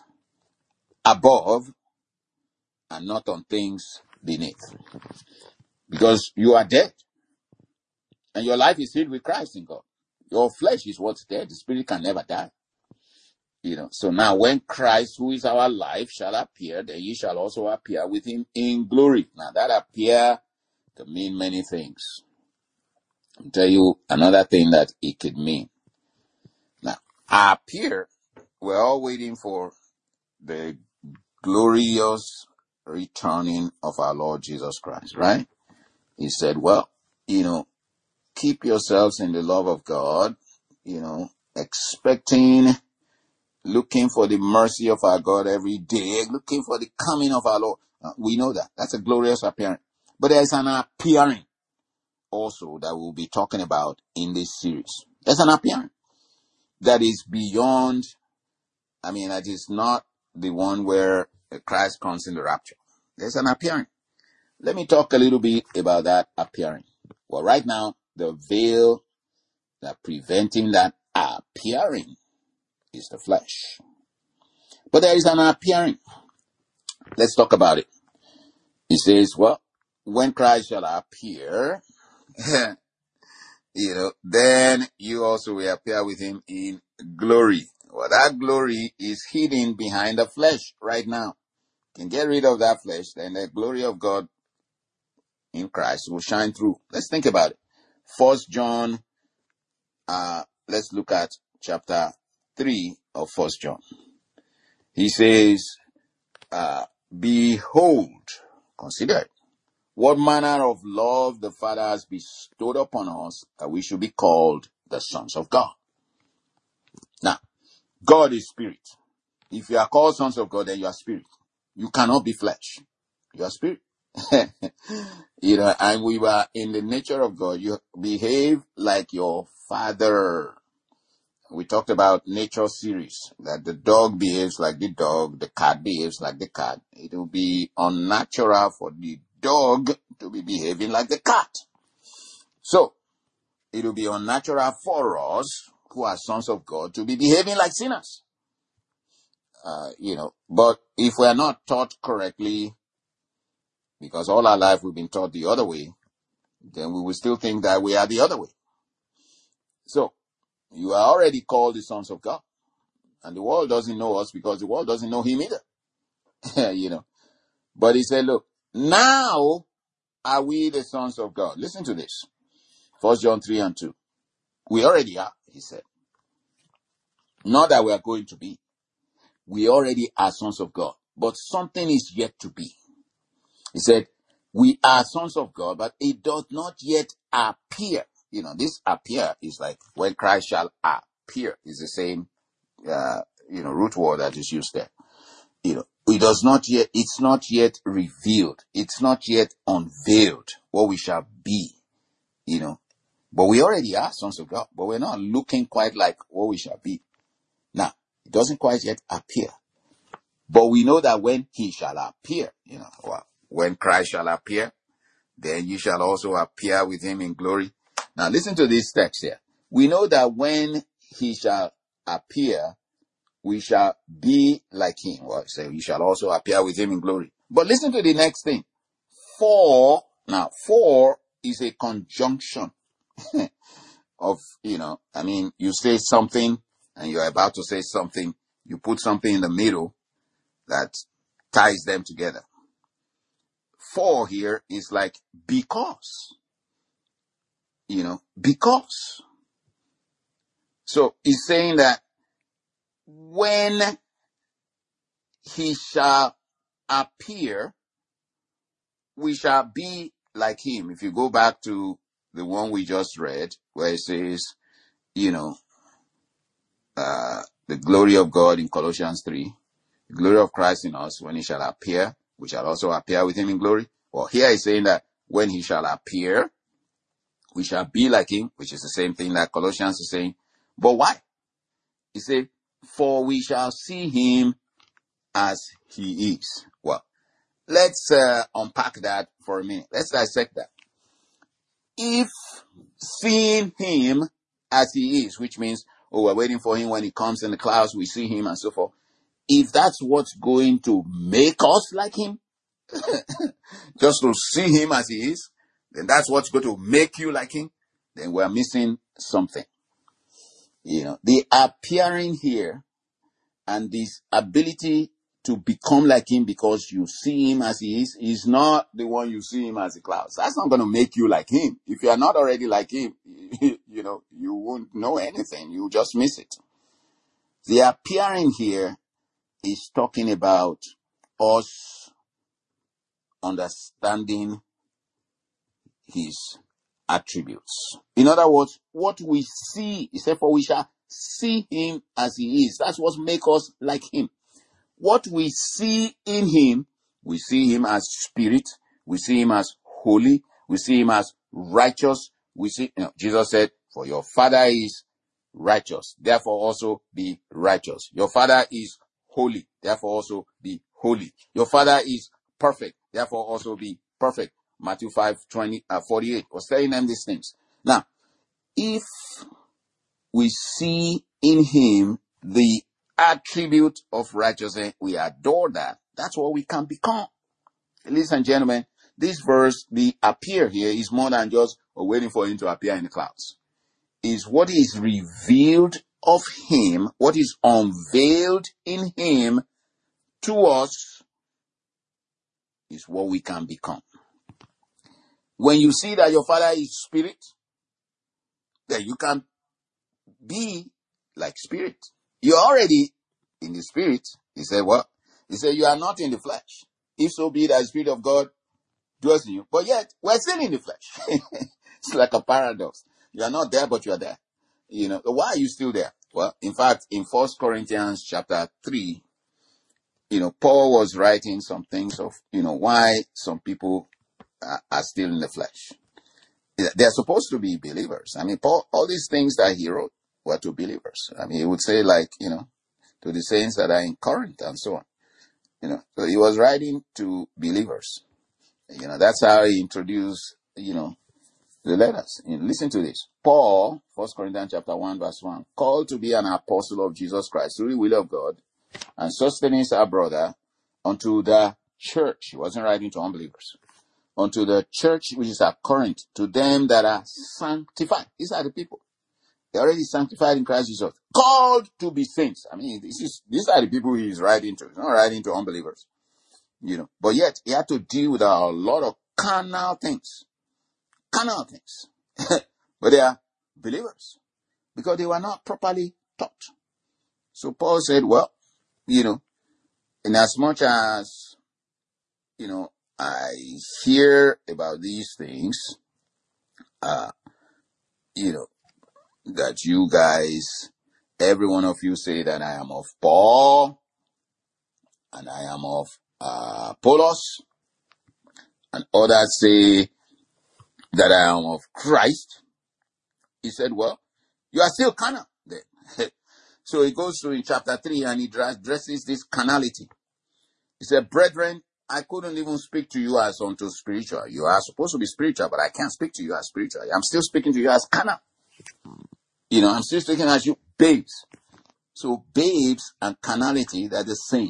above and not on things beneath. Because you are dead. And your life is filled with Christ in God. Your flesh is what's dead. The spirit can never die. You know, so now when Christ, who is our life, shall appear, then ye shall also appear with him in glory. Now that appear can mean many things. I'll tell you another thing that it could mean. Now, appear, we're all waiting for the glorious returning of our Lord Jesus Christ, right? He said, well, you know, keep yourselves in the love of God, you know, expecting, looking for the mercy of our God every day, looking for the coming of our Lord. Uh, we know that. That's a glorious appearing. But there's an appearing also that we'll be talking about in this series. There's an appearing that is beyond, I mean, that is not the one where Christ comes in the rapture. There's an appearing. Let me talk a little bit about that appearing. Well, right now, the veil that preventing that appearing is the flesh. But there is an appearing. Let's talk about it. He says, well, when Christ shall appear, you know, then you also will appear with him in glory. Well, that glory is hidden behind the flesh right now. You can get rid of that flesh, then the glory of God in Christ will shine through. Let's think about it. First John, uh, let's look at chapter three of First John. He says, uh, behold, consider it, what manner of love the Father has bestowed upon us that we should be called the sons of God. Now, God is spirit. If you are called sons of God, then you are spirit. You cannot be flesh. You are spirit. You know, and we were in the nature of God. You behave like your father. We talked about nature series, that the dog behaves like the dog, the cat behaves like the cat. It will be unnatural for the dog to be behaving like the cat. So, it will be unnatural for us, who are sons of God, to be behaving like sinners. Uh, you know, but if we are not taught correctly, because all our life we've been taught the other way, then we will still think that we are the other way. So, you are already called the sons of God. And the world doesn't know us because the world doesn't know him either. You know. But he said, look, now are we the sons of God. Listen to this. First John three and two. We already are, he said. Not that we are going to be. We already are sons of God. But something is yet to be. He said, we are sons of God, but it does not yet appear. You know, this appear is like when Christ shall appear. Is the same, uh, you know, root word that is used there. You know, it does not yet, it's not yet revealed. It's not yet unveiled what we shall be, you know. But we already are sons of God, but we're not looking quite like what we shall be. Now, it doesn't quite yet appear. But we know that when he shall appear, you know, well, when Christ shall appear, then you shall also appear with him in glory. Now, listen to this text here. We know that when he shall appear, we shall be like him. Well, so you shall also appear with him in glory. But listen to the next thing. For, now, for is a conjunction of, you know, I mean, you say something and you're about to say something. You put something in the middle that ties them together. For here is like because. You know, because. So he's saying that when he shall appear, we shall be like him. If you go back to the one we just read, where it says, you know, uh, the glory of God in Colossians three, the glory of Christ in us, when he shall appear, we shall also appear with him in glory. Well, here he's saying that when he shall appear, we shall be like him, which is the same thing that Colossians is saying. But why? He said, for we shall see him as he is. Well, let's uh, unpack that for a minute. Let's dissect that. If seeing him as he is, which means, oh, we're waiting for him when he comes in the clouds, we see him and so forth. If that's what's going to make us like him, just to see him as he is, then that's what's going to make you like him, then we're missing something. You know, the appearing here and this ability to become like him because you see him as he is, is not the one you see him as the clouds. That's not going to make you like him. If you are not already like him, you know, you won't know anything. You just miss it. The appearing here is talking about us understanding his attributes. In other words, what we see, he said, for we shall see him as he is. That's what makes us like him. What we see in him, we see him as spirit, we see him as holy, we see him as righteous. We see, you know, Jesus said, for your father is righteous, therefore also be righteous. Your father is holy, therefore also be holy. Your father is perfect, therefore also be perfect. Matthew five, twenty, uh, forty-eight was telling them these things. Now, if we see in him the attribute of righteousness, we adore that. That's what we can become. Ladies and gentlemen, this verse, the appear here, is more than just waiting for him to appear in the clouds. Is what is revealed of him, what is unveiled in him to us, is what we can become. When you see that your father is spirit, then you can be like spirit. You're already in the spirit. He said, what? He said, you are not in the flesh. If so be that the Spirit of God dwells in you. But yet, we're still in the flesh. It's like a paradox. You are not there, but you are there. You know, why are you still there? Well, in fact, in First Corinthians chapter three, you know, Paul was writing some things of, you know, why some people are, are still in the flesh. They're supposed to be believers. I mean, Paul, all these things that he wrote were to believers. I mean, he would say, like, you know, to the saints that are in Corinth and so on. You know, so he was writing to believers. You know, that's how he introduced, you know, the letters. You know, listen to this. Paul, First Corinthians chapter one, verse one, called to be an apostle of Jesus Christ through the will of God, and Sosthenes our brother, unto the church. He wasn't writing to unbelievers. Unto the church which is at Corinth, to them that are sanctified. These are the people. They're already sanctified in Christ Jesus. Called to be saints. I mean, this is these are the people he's writing to. He's not writing to unbelievers. You know, but yet he had to deal with a lot of carnal things. Carnal things. But they are believers. Because they were not properly taught. So Paul said, well, you know, in as much as, you know, I hear about these things, uh, you know, that you guys, every one of you say that I am of Paul, and I am of uh, Apollos, and others say that I am of Christ. He said, well, you are still carnal then. So he goes through in chapter three and he addresses this carnality. He said, brethren, I couldn't even speak to you as unto spiritual. You are supposed to be spiritual, but I can't speak to you as spiritual. I'm still speaking to you as carnal. You know, I'm still speaking as you babes. So babes and carnality, they're the same.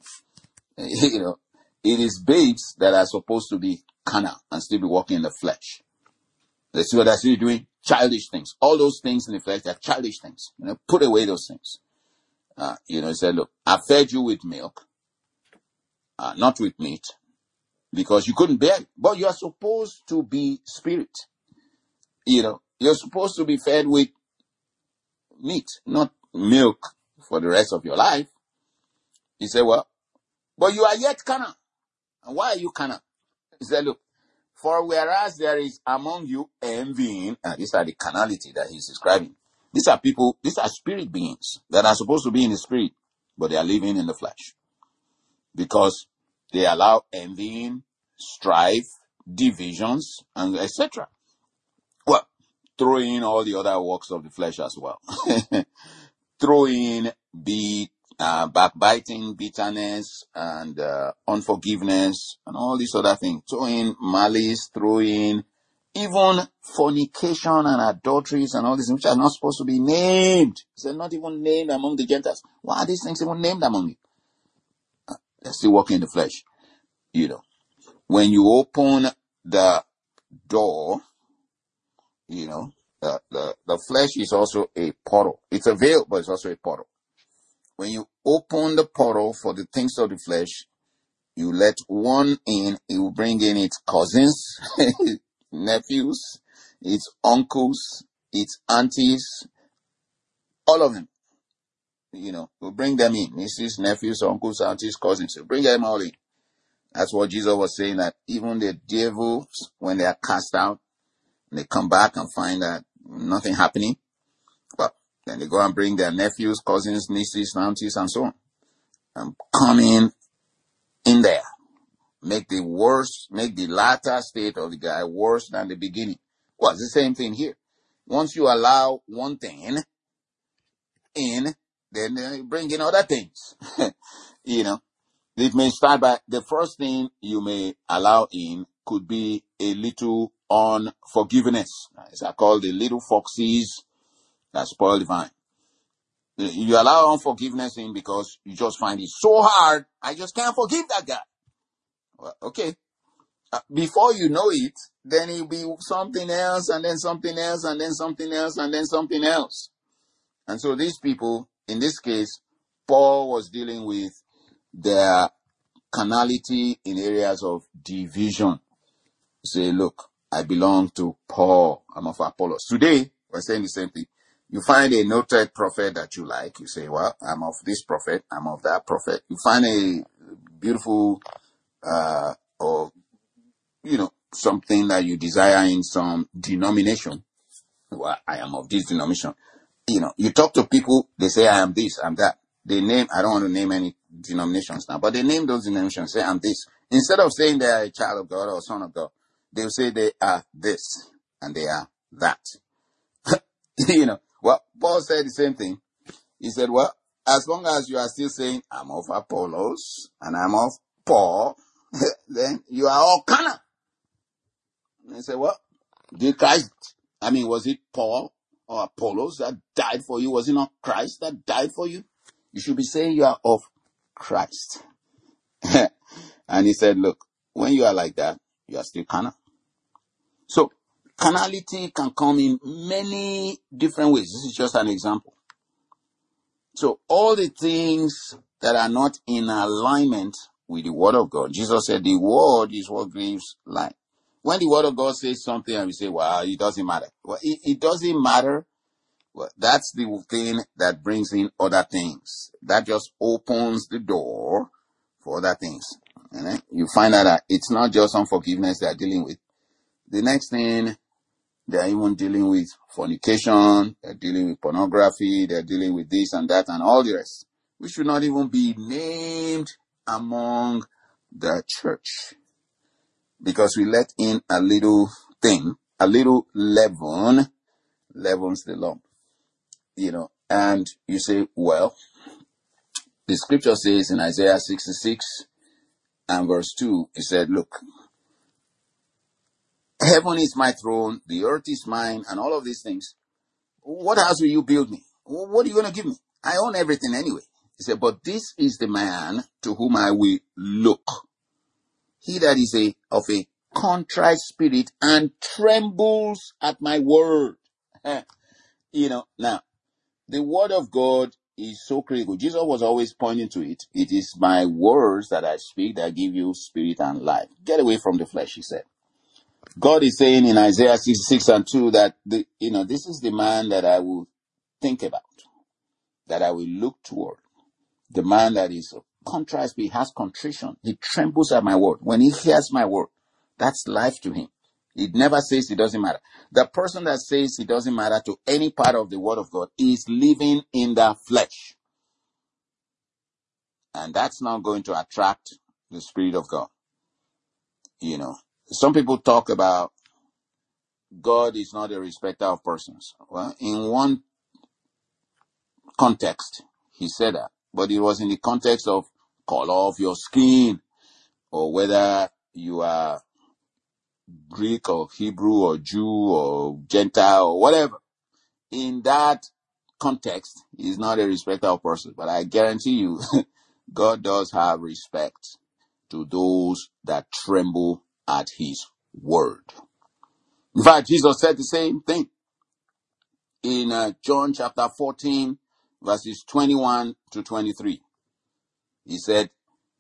You know, it is babes that are supposed to be carnal and still be walking in the flesh. They see what they're still doing? Childish things. All those things in the flesh are childish things. You know, put away those things. Uh, you know, he said, look, I fed you with milk, uh, not with meat, because you couldn't bear it. But you are supposed to be spirit. You know, you're supposed to be fed with meat, not milk for the rest of your life. He said, well, but you are yet carnal. And why are you carnal? He said, look, for whereas there is among you envying, and these are the carnality that he's describing. These are people, these are spirit beings that are supposed to be in the spirit, but they are living in the flesh. Because they allow envying, strife, divisions, and et cetera. Well, throw in all the other works of the flesh as well. Throw in be uh, backbiting, bitterness, and uh, unforgiveness, and all these other things. Throw in malice, throw in even fornication and adulteries and all these things which are not supposed to be named. They're not even named among the Gentiles. Why are these things even named among you? Uh, they're still walking in the flesh. You know, when you open the door, you know, the, the, the flesh is also a portal. It's a veil, but it's also a portal. When you open the portal for the things of the flesh, you let one in, it will bring in its cousins, nephews, its uncles, its aunties, all of them. You know, we'll bring them in. Nieces, nephews, uncles, aunties, cousins. We'll bring them all in. That's what Jesus was saying, that even the devils, when they are cast out, they come back and find that nothing happening. But then they go and bring their nephews, cousins, nieces, aunties, and so on. And come in, in there. Make the worst, make the latter state of the guy worse than the beginning. Well, it's the same thing here. Once you allow one thing in, then you bring in other things. You know, it may start by, the first thing you may allow in could be a little unforgiveness. It's called the little foxes that spoil the vine. You allow unforgiveness in because you just find it so hard, I just can't forgive that guy. Well, okay. Uh, before you know it, then it'll be something else, and then something else, and then something else, and then something else. And so these people, in this case, Paul was dealing with their carnality in areas of division. Say, look, I belong to Paul, I'm of Apollos. Today, we're saying the same thing. You find a noted prophet that you like, you say, well, I'm of this prophet, I'm of that prophet. You find a beautiful, uh, or, you know, something that you desire in some denomination. Well, I am of this denomination. You know, you talk to people, they say, I am this, I'm that. They name, I don't want to name any denominations now, but they name those denominations, say, I'm this. Instead of saying they are a child of God or son of God, they'll say they are this and they are that. You know, well, Paul said the same thing. He said, well, as long as you are still saying, I'm of Apollos and I'm of Paul, then you are all carnal. And he said, well, did Christ, I mean, was it Paul or Apollos that died for you? Was it not Christ that died for you? You should be saying you are of Christ. And he said, look, when you are like that, you are still carnal. So, carnality can come in many different ways. This is just an example. So, all the things that are not in alignment with the word of God, Jesus said the word is what gives life. When the word of God says something and we say, well, it doesn't matter. Well, it, it doesn't matter. Well, that's the thing that brings in other things. That just opens the door for other things. And then you find out that it's not just unforgiveness they are dealing with. The next thing, they are even dealing with fornication, they're dealing with pornography, they're dealing with this and that and all the rest. We should not even be named among the church. Because we let in a little thing, a little leaven, leavens the lump. You know, and you say, well, the scripture says in Isaiah sixty-six and verse two, it said, look, heaven is my throne, the earth is mine, and all of these things. What house will you build me? What are you going to give me? I own everything anyway. He said, but this is the man to whom I will look. He that is a of a contrite spirit and trembles at my word. You know, now, the word of God is so critical. Jesus was always pointing to it. It is my words that I speak that give you spirit and life. Get away from the flesh, he said. God is saying in Isaiah sixty-six and two that, the, you know, this is the man that I will think about, that I will look toward. The man that is contrite, he has contrition. He trembles at my word. When he hears my word, that's life to him. It never says it doesn't matter. The person that says it doesn't matter to any part of the word of God is living in the flesh. And that's not going to attract the Spirit of God. You know, some people talk about God is not a respecter of persons. Well, in one context, he said that. But it was in the context of color of your skin, or whether you are Greek or Hebrew or Jew or Gentile or whatever. In that context, he's not a respecter of persons. But I guarantee you, God does have respect to those that tremble at his word. In fact, Jesus said the same thing in uh, John chapter fourteen, verses twenty-one to twenty-three. He said,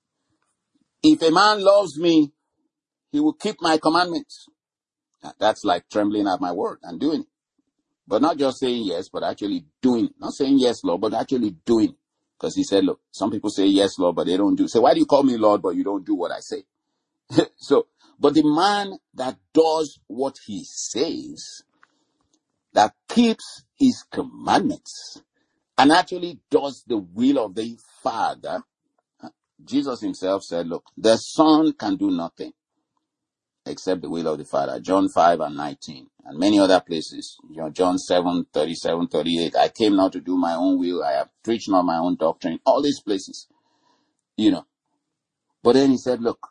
if a man loves me, he will keep my commandments. Now, that's like trembling at my word and doing it. But not just saying yes, but actually doing it. Not saying yes, Lord, but actually doing it. Because he said, look, some people say yes, Lord, but they don't do. Say, why do you call me Lord, but you don't do what I say? So, but the man that does what he says, that keeps his commandments, and actually does the will of the Father, Jesus himself said, look, the Son can do nothing except the will of the Father. John five and nineteen, and many other places. You know, John seven, thirty-seven, thirty-eight. I came not to do my own will. I have preached not my own doctrine. All these places, you know. But then he said, look,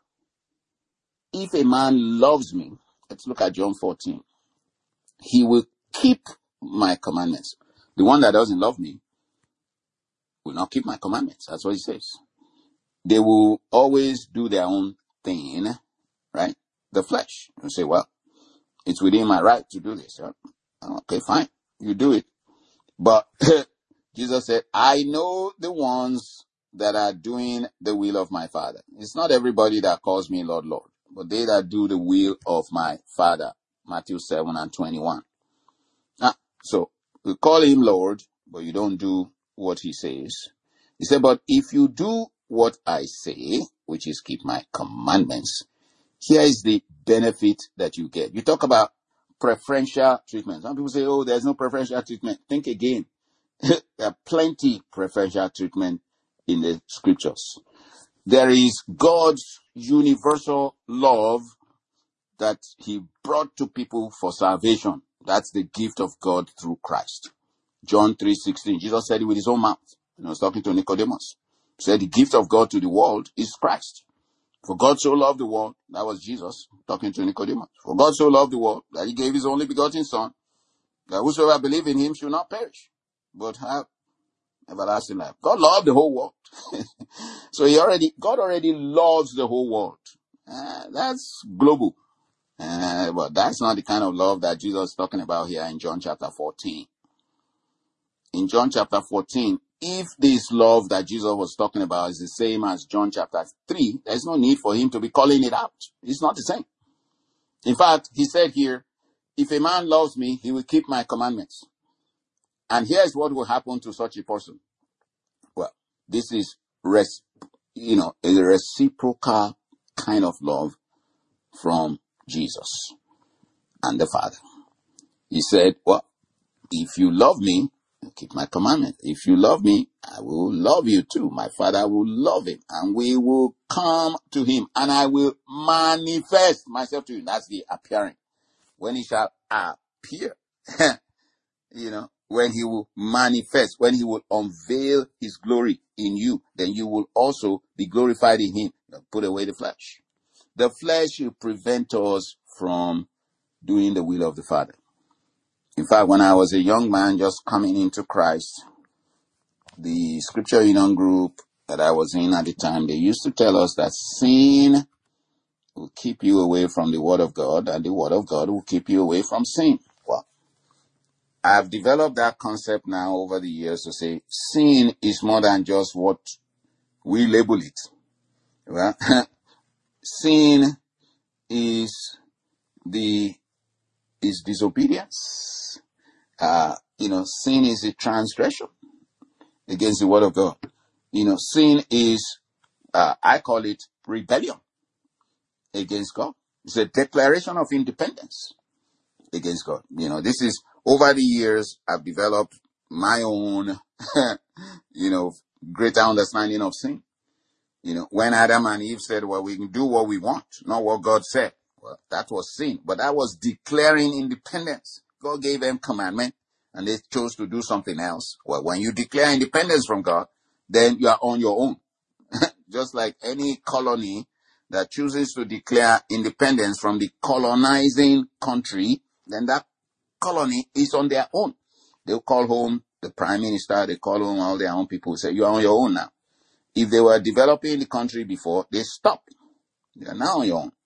if a man loves me, let's look at John fourteen. He will keep my commandments. The one that doesn't love me will not keep my commandments. That's what he says. They will always do their own thing, right? The flesh. You say, well, it's within my right to do this. Okay, fine. You do it. But Jesus said, I know the ones that are doing the will of my Father. It's not everybody that calls me Lord, Lord, but they that do the will of my Father. Matthew seven and twenty-one. Ah, so you call him Lord, but you don't do what he says. He said, but if you do what I say, which is keep my commandments, here is the benefit that you get. You talk about preferential treatment. Some people say, oh, there's no preferential treatment. Think again. There are plenty preferential treatment in the scriptures. There is God's universal love that he brought to people for salvation. That's the gift of God through Christ. John three sixteen, Jesus said it with his own mouth. You know, he was talking to Nicodemus. He said the gift of God to the world is Christ. For God so loved the world, that was Jesus talking to Nicodemus. For God so loved the world that he gave his only begotten Son, that whosoever believe in him should not perish, but have everlasting life. God loved the whole world. So he already, God already loves the whole world. Uh, that's global. Uh, but that's not the kind of love that Jesus is talking about here in John chapter fourteen. In John chapter fourteen, if this love that Jesus was talking about is the same as John chapter three, there's no need for him to be calling it out. It's not the same. In fact, he said here, if a man loves me, he will keep my commandments. And here's what will happen to such a person. Well, this is, res- you know, a reciprocal kind of love from Jesus and the Father. He said, well, if you love me, keep my commandment. If you love me, I will love you too. My Father will love him, and we will come to him, and I will manifest myself to you. That's the appearing. When he shall appear, you know, when he will manifest, when he will unveil his glory in you, then you will also be glorified in him. Put away the flesh. The flesh will prevent us from doing the will of the Father. In fact, when I was a young man just coming into Christ, the scripture union group that I was in at the time, they used to tell us that sin will keep you away from the word of God, and the word of God will keep you away from sin. Well, I've developed that concept now over the years to say sin is more than just what we label it. Well, sin is the is disobedience. Uh, you know, sin is a transgression against the word of God. You know, sin is, uh, I call it rebellion against God. It's a declaration of independence against God. You know, this is, over the years, I've developed my own, you know, greater understanding of sin. You know, when Adam and Eve said, well, we can do what we want, not what God said. Well, that was sin, but that was declaring independence. God gave them commandment, and they chose to do something else. Well, when you declare independence from God, then you are on your own. Just like any colony that chooses to declare independence from the colonizing country, then that colony is on their own. They'll call home the prime minister, they call home all their own people, say, you are on your own now. If they were developing the country before, they stopped. They are now on your own.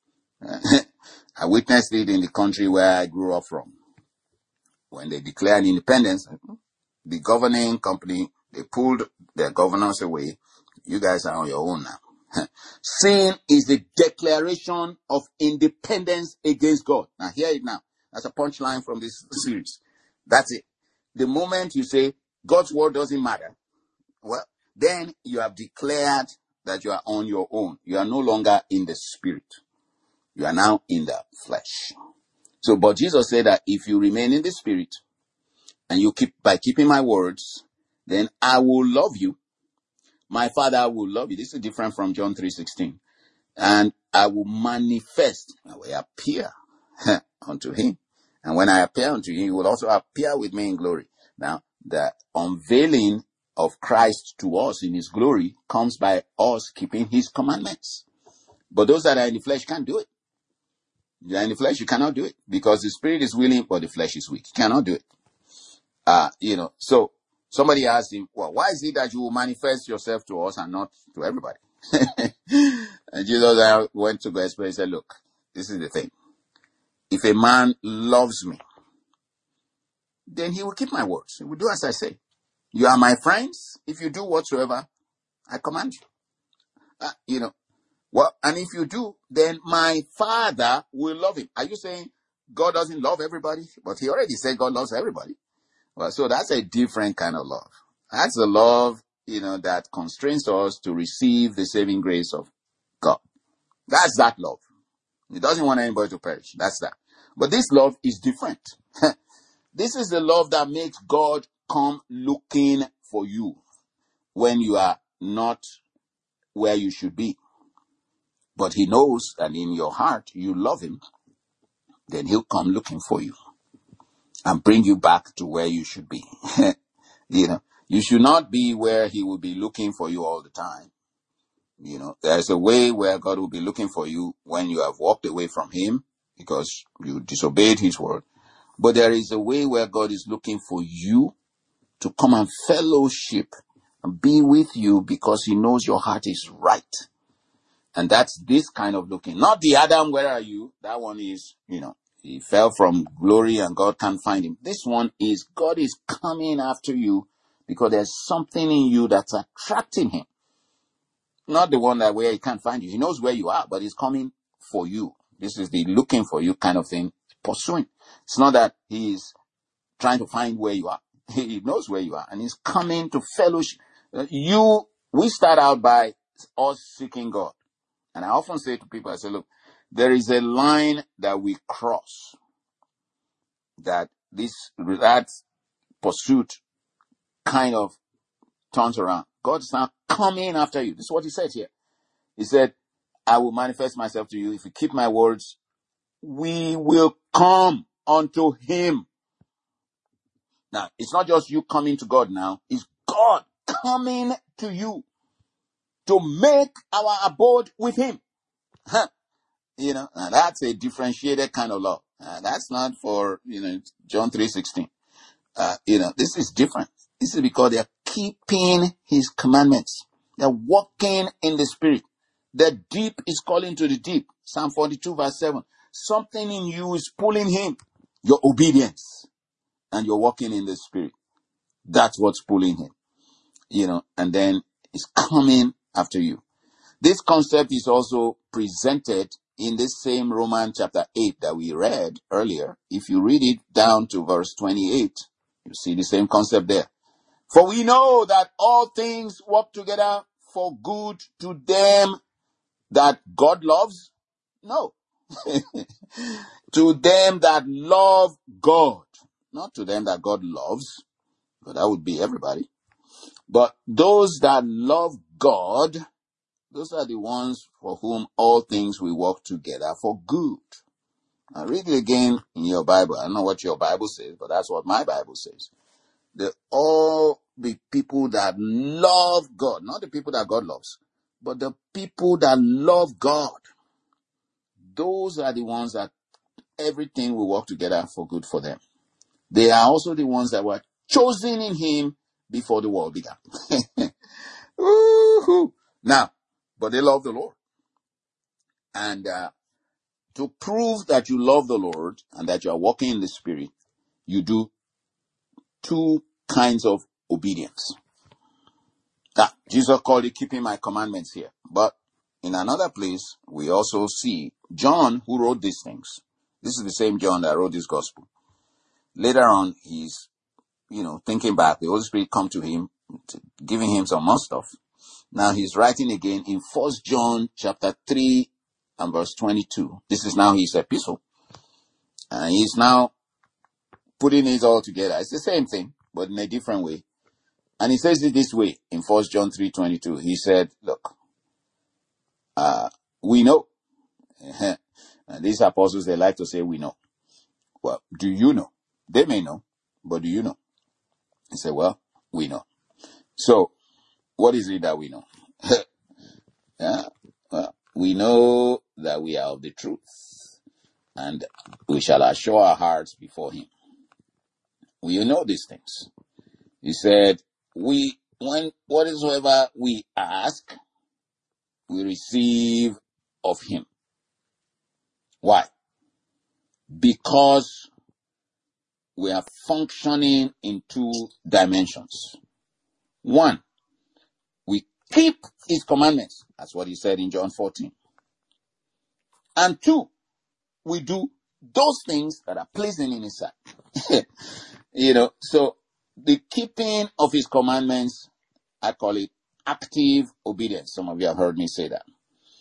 I witnessed it in the country where I grew up from. When they declared independence, the governing company, they pulled their governors away. You guys are on your own now. Sin is the declaration of independence against God. Now hear it now. That's a punchline from this series. That's it. The moment you say God's word doesn't matter, well, then you have declared that you are on your own. You are no longer in the spirit. You are now in the flesh. So, but Jesus said that if you remain in the spirit and you keep, by keeping my words, then I will love you. My Father will love you. This is different from John three sixteen. And I will manifest, I will appear unto him. And when I appear unto him, he will also appear with me in glory. Now, the unveiling of Christ to us in his glory comes by us keeping his commandments. But those that are in the flesh can't do it. You are in the flesh, you cannot do it, because the spirit is willing, but the flesh is weak. You cannot do it. Uh, you know, so somebody asked him, well, why is it that you will manifest yourself to us and not to everybody? And Jesus went to go explain and said, look, this is the thing. If a man loves me, then he will keep my words. He will do as I say. You are my friends if you do whatsoever I command you. Uh, you know, well, and if you do, then my Father will love him. Are you saying God doesn't love everybody? But he already said God loves everybody. Well, so that's a different kind of love. That's the love, you know, that constrains us to receive the saving grace of God. That's that love. He doesn't want anybody to perish. That's that. But this love is different. This is the love that makes God come looking for you when you are not where you should be. But he knows that in your heart you love him. Then he'll come looking for you and bring you back to where you should be. You know, you should not be where he will be looking for you all the time. You know, there's a way where God will be looking for you when you have walked away from him because you disobeyed his word. But there is a way where God is looking for you to come and fellowship and be with you because he knows your heart is right. And that's this kind of looking. Not the Adam, where are you? That one is, you know, he fell from glory and God can't find him. This one is God is coming after you because there's something in you that's attracting him. Not the one that where he can't find you. He knows where you are, but he's coming for you. This is the looking for you kind of thing, pursuing. It's not that he's trying to find where you are. He knows where you are and he's coming to fellowship. You, we start out by us seeking God. And I often say to people, I say, look, there is a line that we cross that this, that pursuit kind of turns around. God is now coming after you. This is what he said here. He said, I will manifest myself to you. If you keep my words, we will come unto him. Now, it's not just you coming to God now. It's God coming to you to make our abode with him. Huh. You know, and that's a differentiated kind of love. Uh, that's not for, you know, John three sixteen. Uh, you know, this is different. This is because they're keeping his commandments. They're walking in the spirit. The deep is calling to the deep. Psalm forty-two verse seven. Something in you is pulling him. Your obedience. And you're walking in the spirit. That's what's pulling him. You know, and then he's coming after you. This concept is also presented in this same Romans chapter eight that we read earlier. If you read it down to verse twenty-eight, you see the same concept there. For we know that all things work together for good to them that God loves. No. To them that love God. Not to them that God loves, but that would be everybody. But those that love God, those are the ones for whom all things will work together for good. Now read it again in your Bible. I don't know what your Bible says, but that's what my Bible says. The all the people that love God, not the people that God loves, but the people that love God. Those are the ones that everything will work together for good for them. They are also the ones that were chosen in him before the world began. Woo-hoo. Now, but they love the Lord. And uh, to prove that you love the Lord and that you are walking in the Spirit, you do two kinds of obedience. Now, Jesus called it keeping my commandments here. But in another place, we also see John, who wrote these things. This is the same John that wrote this gospel. Later on, he's, you know, thinking back. The Holy Spirit come to him, giving him some more stuff. Now he's writing again in First John chapter three and verse twenty-two. This is now his epistle. And he's now putting it all together. It's the same thing, but in a different way. And he says it this way in First John three twenty-two. He said, look, uh, we know. And these apostles, they like to say we know. Well, do you know? They may know, but do you know? He said, well, we know. So, what is it that we know? Yeah, well, we know that we are of the truth, and we shall assure our hearts before him. We know these things. He said, we, when, whatsoever we ask, we receive of him. Why? Because we are functioning in two dimensions. One, we keep his commandments. That's what he said in John fourteen. And two, we do those things that are pleasing in his sight. You know, so the keeping of his commandments, I call it active obedience. Some of you have heard me say that.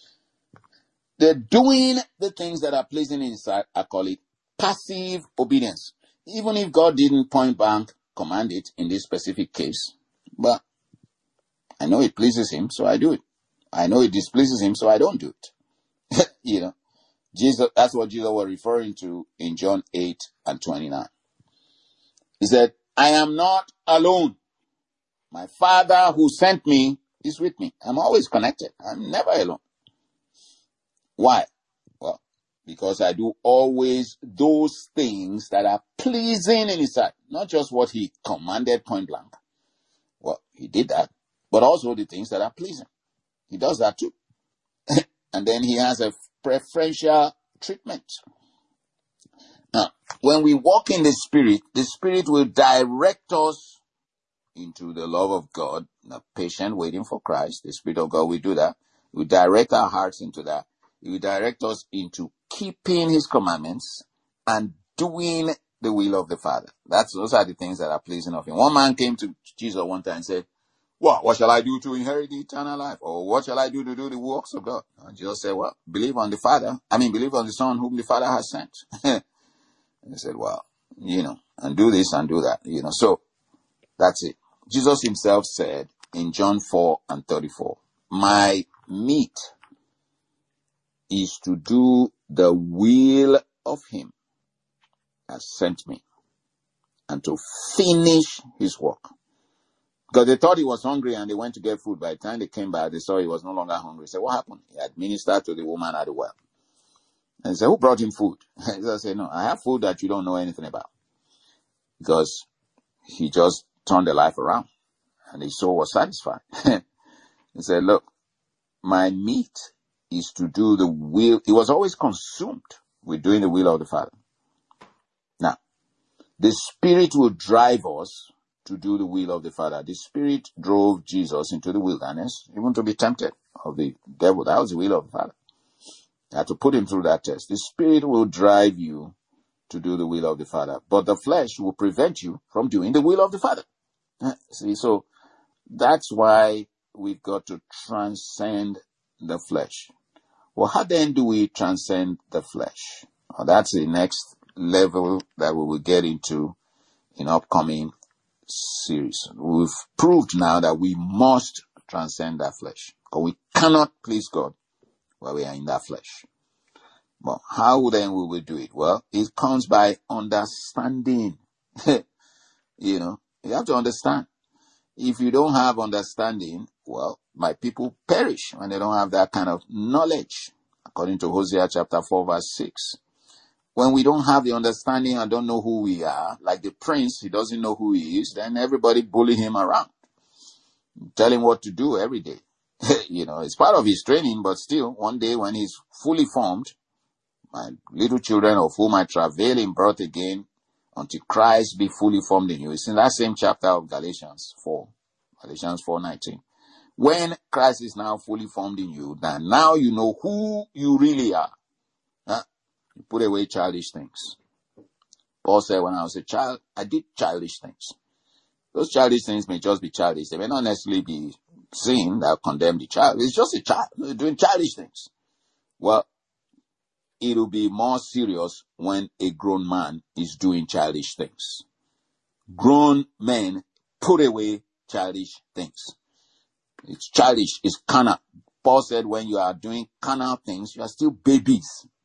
The doing the things that are pleasing in his sight, I call it passive obedience. Even if God didn't point blank command it in this specific case, but I know it pleases him, so I do it. I know it displeases him, so I don't do it. You know, Jesus, that's what Jesus was referring to in John eight and twenty-nine. He said, I am not alone. My Father who sent me is with me. I'm always connected. I'm never alone. Why? Well, because I do always those things that are pleasing in his sight. Not just what he commanded point blank. Well, he did that. But also the things that are pleasing. He does that too. And then he has a preferential treatment. Now, when we walk in the Spirit, the Spirit will direct us into the love of God, the patient waiting for Christ. The Spirit of God will do that. He will direct our hearts into that. He will direct us into keeping his commandments and doing the will of the Father. That's, those are the things that are pleasing of him. One man came to Jesus one time and said, well, what shall I do to inherit the eternal life? Or what shall I do to do the works of God? And Jesus said, well, believe on the Father. I mean, believe on the Son whom the Father has sent. And he said, well, you know, and do this and do that, you know. So that's it. Jesus himself said in John four and thirty-four, my meat is to do the will of him that sent me and to finish his work. Because they thought he was hungry and they went to get food. By the time they came back, they saw he was no longer hungry. They said, what happened? He had ministered to the woman at the well. And they said, who brought him food? He said, no, I have food that you don't know anything about. Because he just turned the life around and his soul was satisfied. He said, look, my meat is to do the will. He was always consumed with doing the will of the Father. Now, the Spirit will drive us to do the will of the Father. The Spirit drove Jesus into the wilderness, even to be tempted of the devil. That was the will of the Father. You had to put him through that test. The Spirit will drive you to do the will of the Father, but the flesh will prevent you from doing the will of the Father. See, so that's why we've got to transcend the flesh. Well, how then do we transcend the flesh? Well, that's the next level that we will get into in upcoming series. We've proved now that we must transcend that flesh, because we cannot please God while we are in that flesh. But how then will we do it? Well, it comes by understanding. You know, you have to understand. If you don't have understanding, well, my people perish when they don't have that kind of knowledge, according to Hosea chapter four, verse six. When we don't have the understanding and don't know who we are, like the prince, he doesn't know who he is, then everybody bully him around, tell him what to do every day. You know, it's part of his training, but still, one day when he's fully formed, my little children of whom I travail in birth again, until Christ be fully formed in you. It's in that same chapter of Galatians four, Galatians four nineteen. When Christ is now fully formed in you, then now you know who you really are. Huh? You put away childish things. Paul said, when I was a child, I did childish things. Those childish things may just be childish. They may not necessarily be sin that condemn the child. It's just a child doing childish things. Well, it'll be more serious when a grown man is doing childish things. Grown men put away childish things. It's childish. It's carnal. Paul said when you are doing carnal things, you are still babies.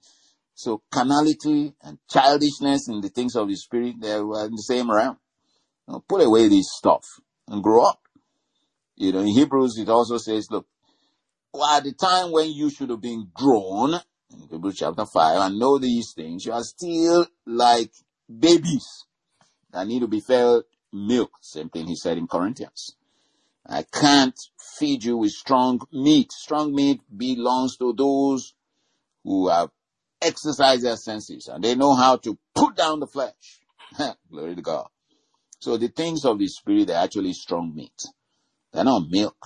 So carnality and childishness in the things of the Spirit, they were in the same realm. You know, put away this stuff and grow up. You know, in Hebrews, it also says, look, well, at the time when you should have been grown, in Hebrews chapter five, and know these things, you are still like babies that need to be fed milk. Same thing he said in Corinthians. I can't feed you with strong meat. Strong meat belongs to those who have exercised their senses and they know how to put down the flesh. Glory to God. So the things of the Spirit are actually strong meat. They're not milk.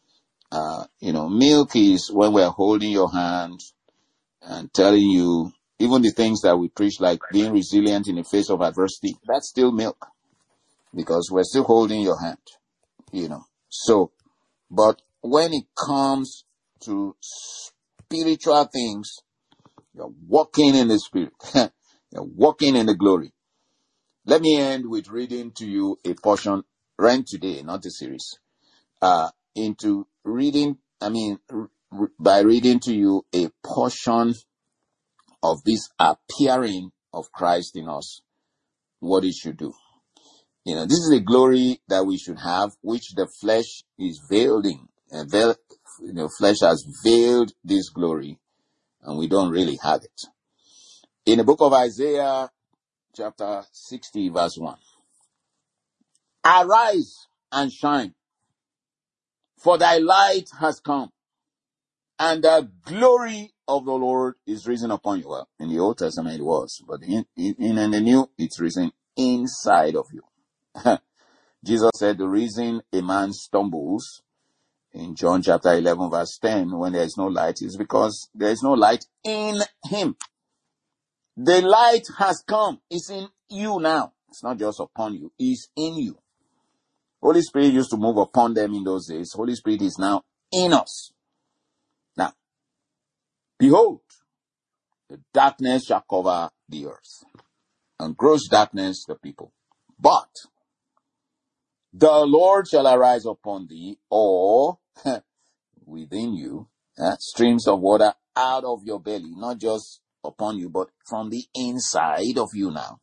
Uh, you know, milk is when we're holding your hand and telling you, even the things that we preach, like being resilient in the face of adversity, that's still milk, because we're still holding your hand, you know. So, but when it comes to spiritual things, you're walking in the Spirit, you're walking in the glory. Let me end with reading to you a portion, read today, not a series, uh, into reading, I mean, r- r- by reading to you a portion of this appearing of Christ in us, what it should do. You know, this is a glory that we should have, which the flesh is veiled in. And veil, you know, flesh has veiled this glory, and we don't really have it. In the book of Isaiah, chapter sixty, verse one. Arise and shine, for thy light has come, and the glory of the Lord is risen upon you. Well, in the Old Testament it was, but in, in, in the New, it's risen inside of you. Jesus said the reason a man stumbles in John chapter eleven verse ten when there is no light is because there is no light in him. The light has come. It's in you now. It's not just upon you. It's in you. Holy Spirit used to move upon them in those days. Holy Spirit is now in us. Now, behold, the darkness shall cover the earth, and gross darkness the people. But the Lord shall arise upon thee, or within you, uh, streams of water out of your belly, not just upon you, but from the inside of you now.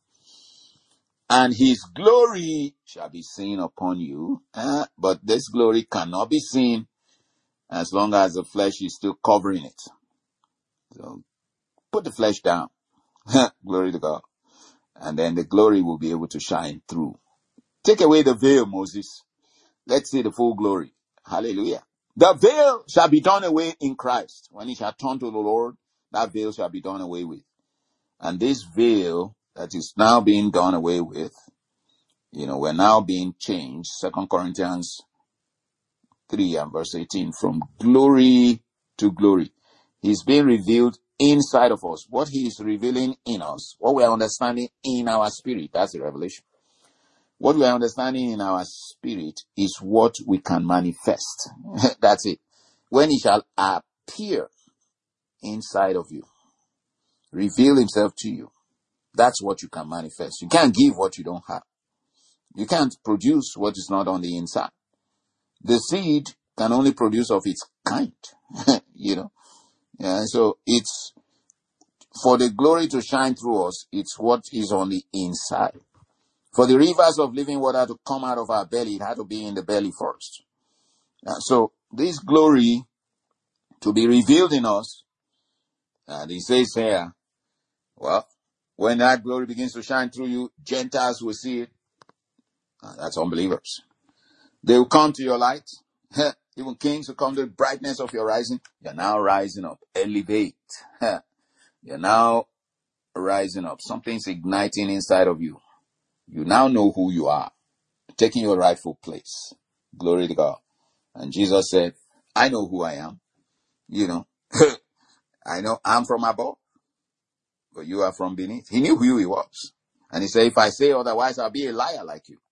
And his glory shall be seen upon you, uh, but this glory cannot be seen as long as the flesh is still covering it. So put the flesh down. Glory to God. And then the glory will be able to shine through. Take away the veil, Moses. Let's see the full glory. Hallelujah. The veil shall be done away in Christ. When he shall turn to the Lord, that veil shall be done away with. And this veil that is now being done away with, you know, we're now being changed. Second Corinthians three and verse eighteen, from glory to glory. He's being revealed inside of us. What he is revealing in us, what we are understanding in our spirit, that's the revelation. What we are understanding in our spirit is what we can manifest. That's it. When he shall appear inside of you, reveal himself to you, that's what you can manifest. You can't give what you don't have. You can't produce what is not on the inside. The seed can only produce of its kind, you know. Yeah, so it's for the glory to shine through us, it's what is on the inside. For the rivers of living water to come out of our belly, it had to be in the belly first. Uh, so this glory to be revealed in us, and he says here, well, when that glory begins to shine through you, Gentiles will see it. Uh, that's unbelievers. They will come to your light. Even kings will come to the brightness of your rising. You're now rising up. Elevate. You're now rising up. Something's igniting inside of you. You now know who you are. Taking your rightful place. Glory to God. And Jesus said, I know who I am. You know, I know I'm from above, but you are from beneath. He knew who he was. And he said, if I say otherwise, I'll be a liar like you.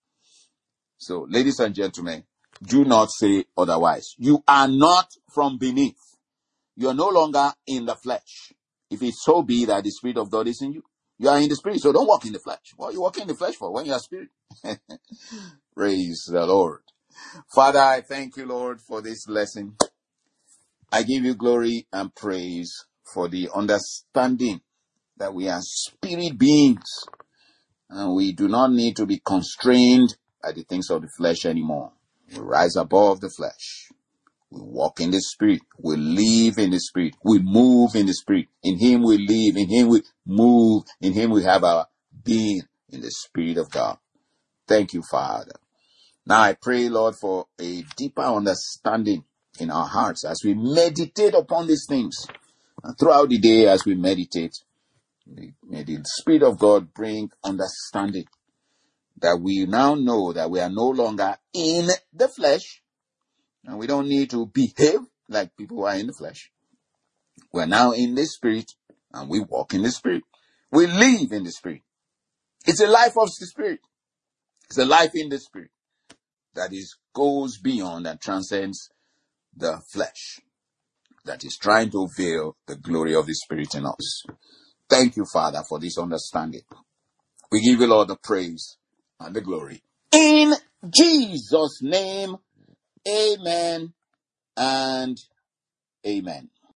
So, ladies and gentlemen, do not say otherwise. You are not from beneath. You are no longer in the flesh. If it so be that the Spirit of God is in you, you are in the Spirit. So don't walk in the flesh. What are you walking in the flesh for when you are Spirit? Praise the Lord. Father, I thank you, Lord, for this lesson. I give you glory and praise for the understanding that we are spirit beings and we do not need to be constrained by the things of the flesh anymore. We rise above the flesh. We walk in the Spirit. We live in the Spirit. We move in the Spirit. In Him we live. In Him we move. In Him we have our being in the Spirit of God. Thank you, Father. Now I pray, Lord, for a deeper understanding in our hearts as we meditate upon these things. And throughout the day as we meditate, may the Spirit of God bring understanding that we now know that we are no longer in the flesh and we don't need to behave like people who are in the flesh. We're now in the Spirit and we walk in the Spirit. We live in the Spirit. It's a life of the Spirit. It's a life in the Spirit that is goes beyond and transcends the flesh, that is trying to veil the glory of the Spirit in us. Thank you, Father, for this understanding. We give you all the praise and the glory. In Jesus' name, amen and amen.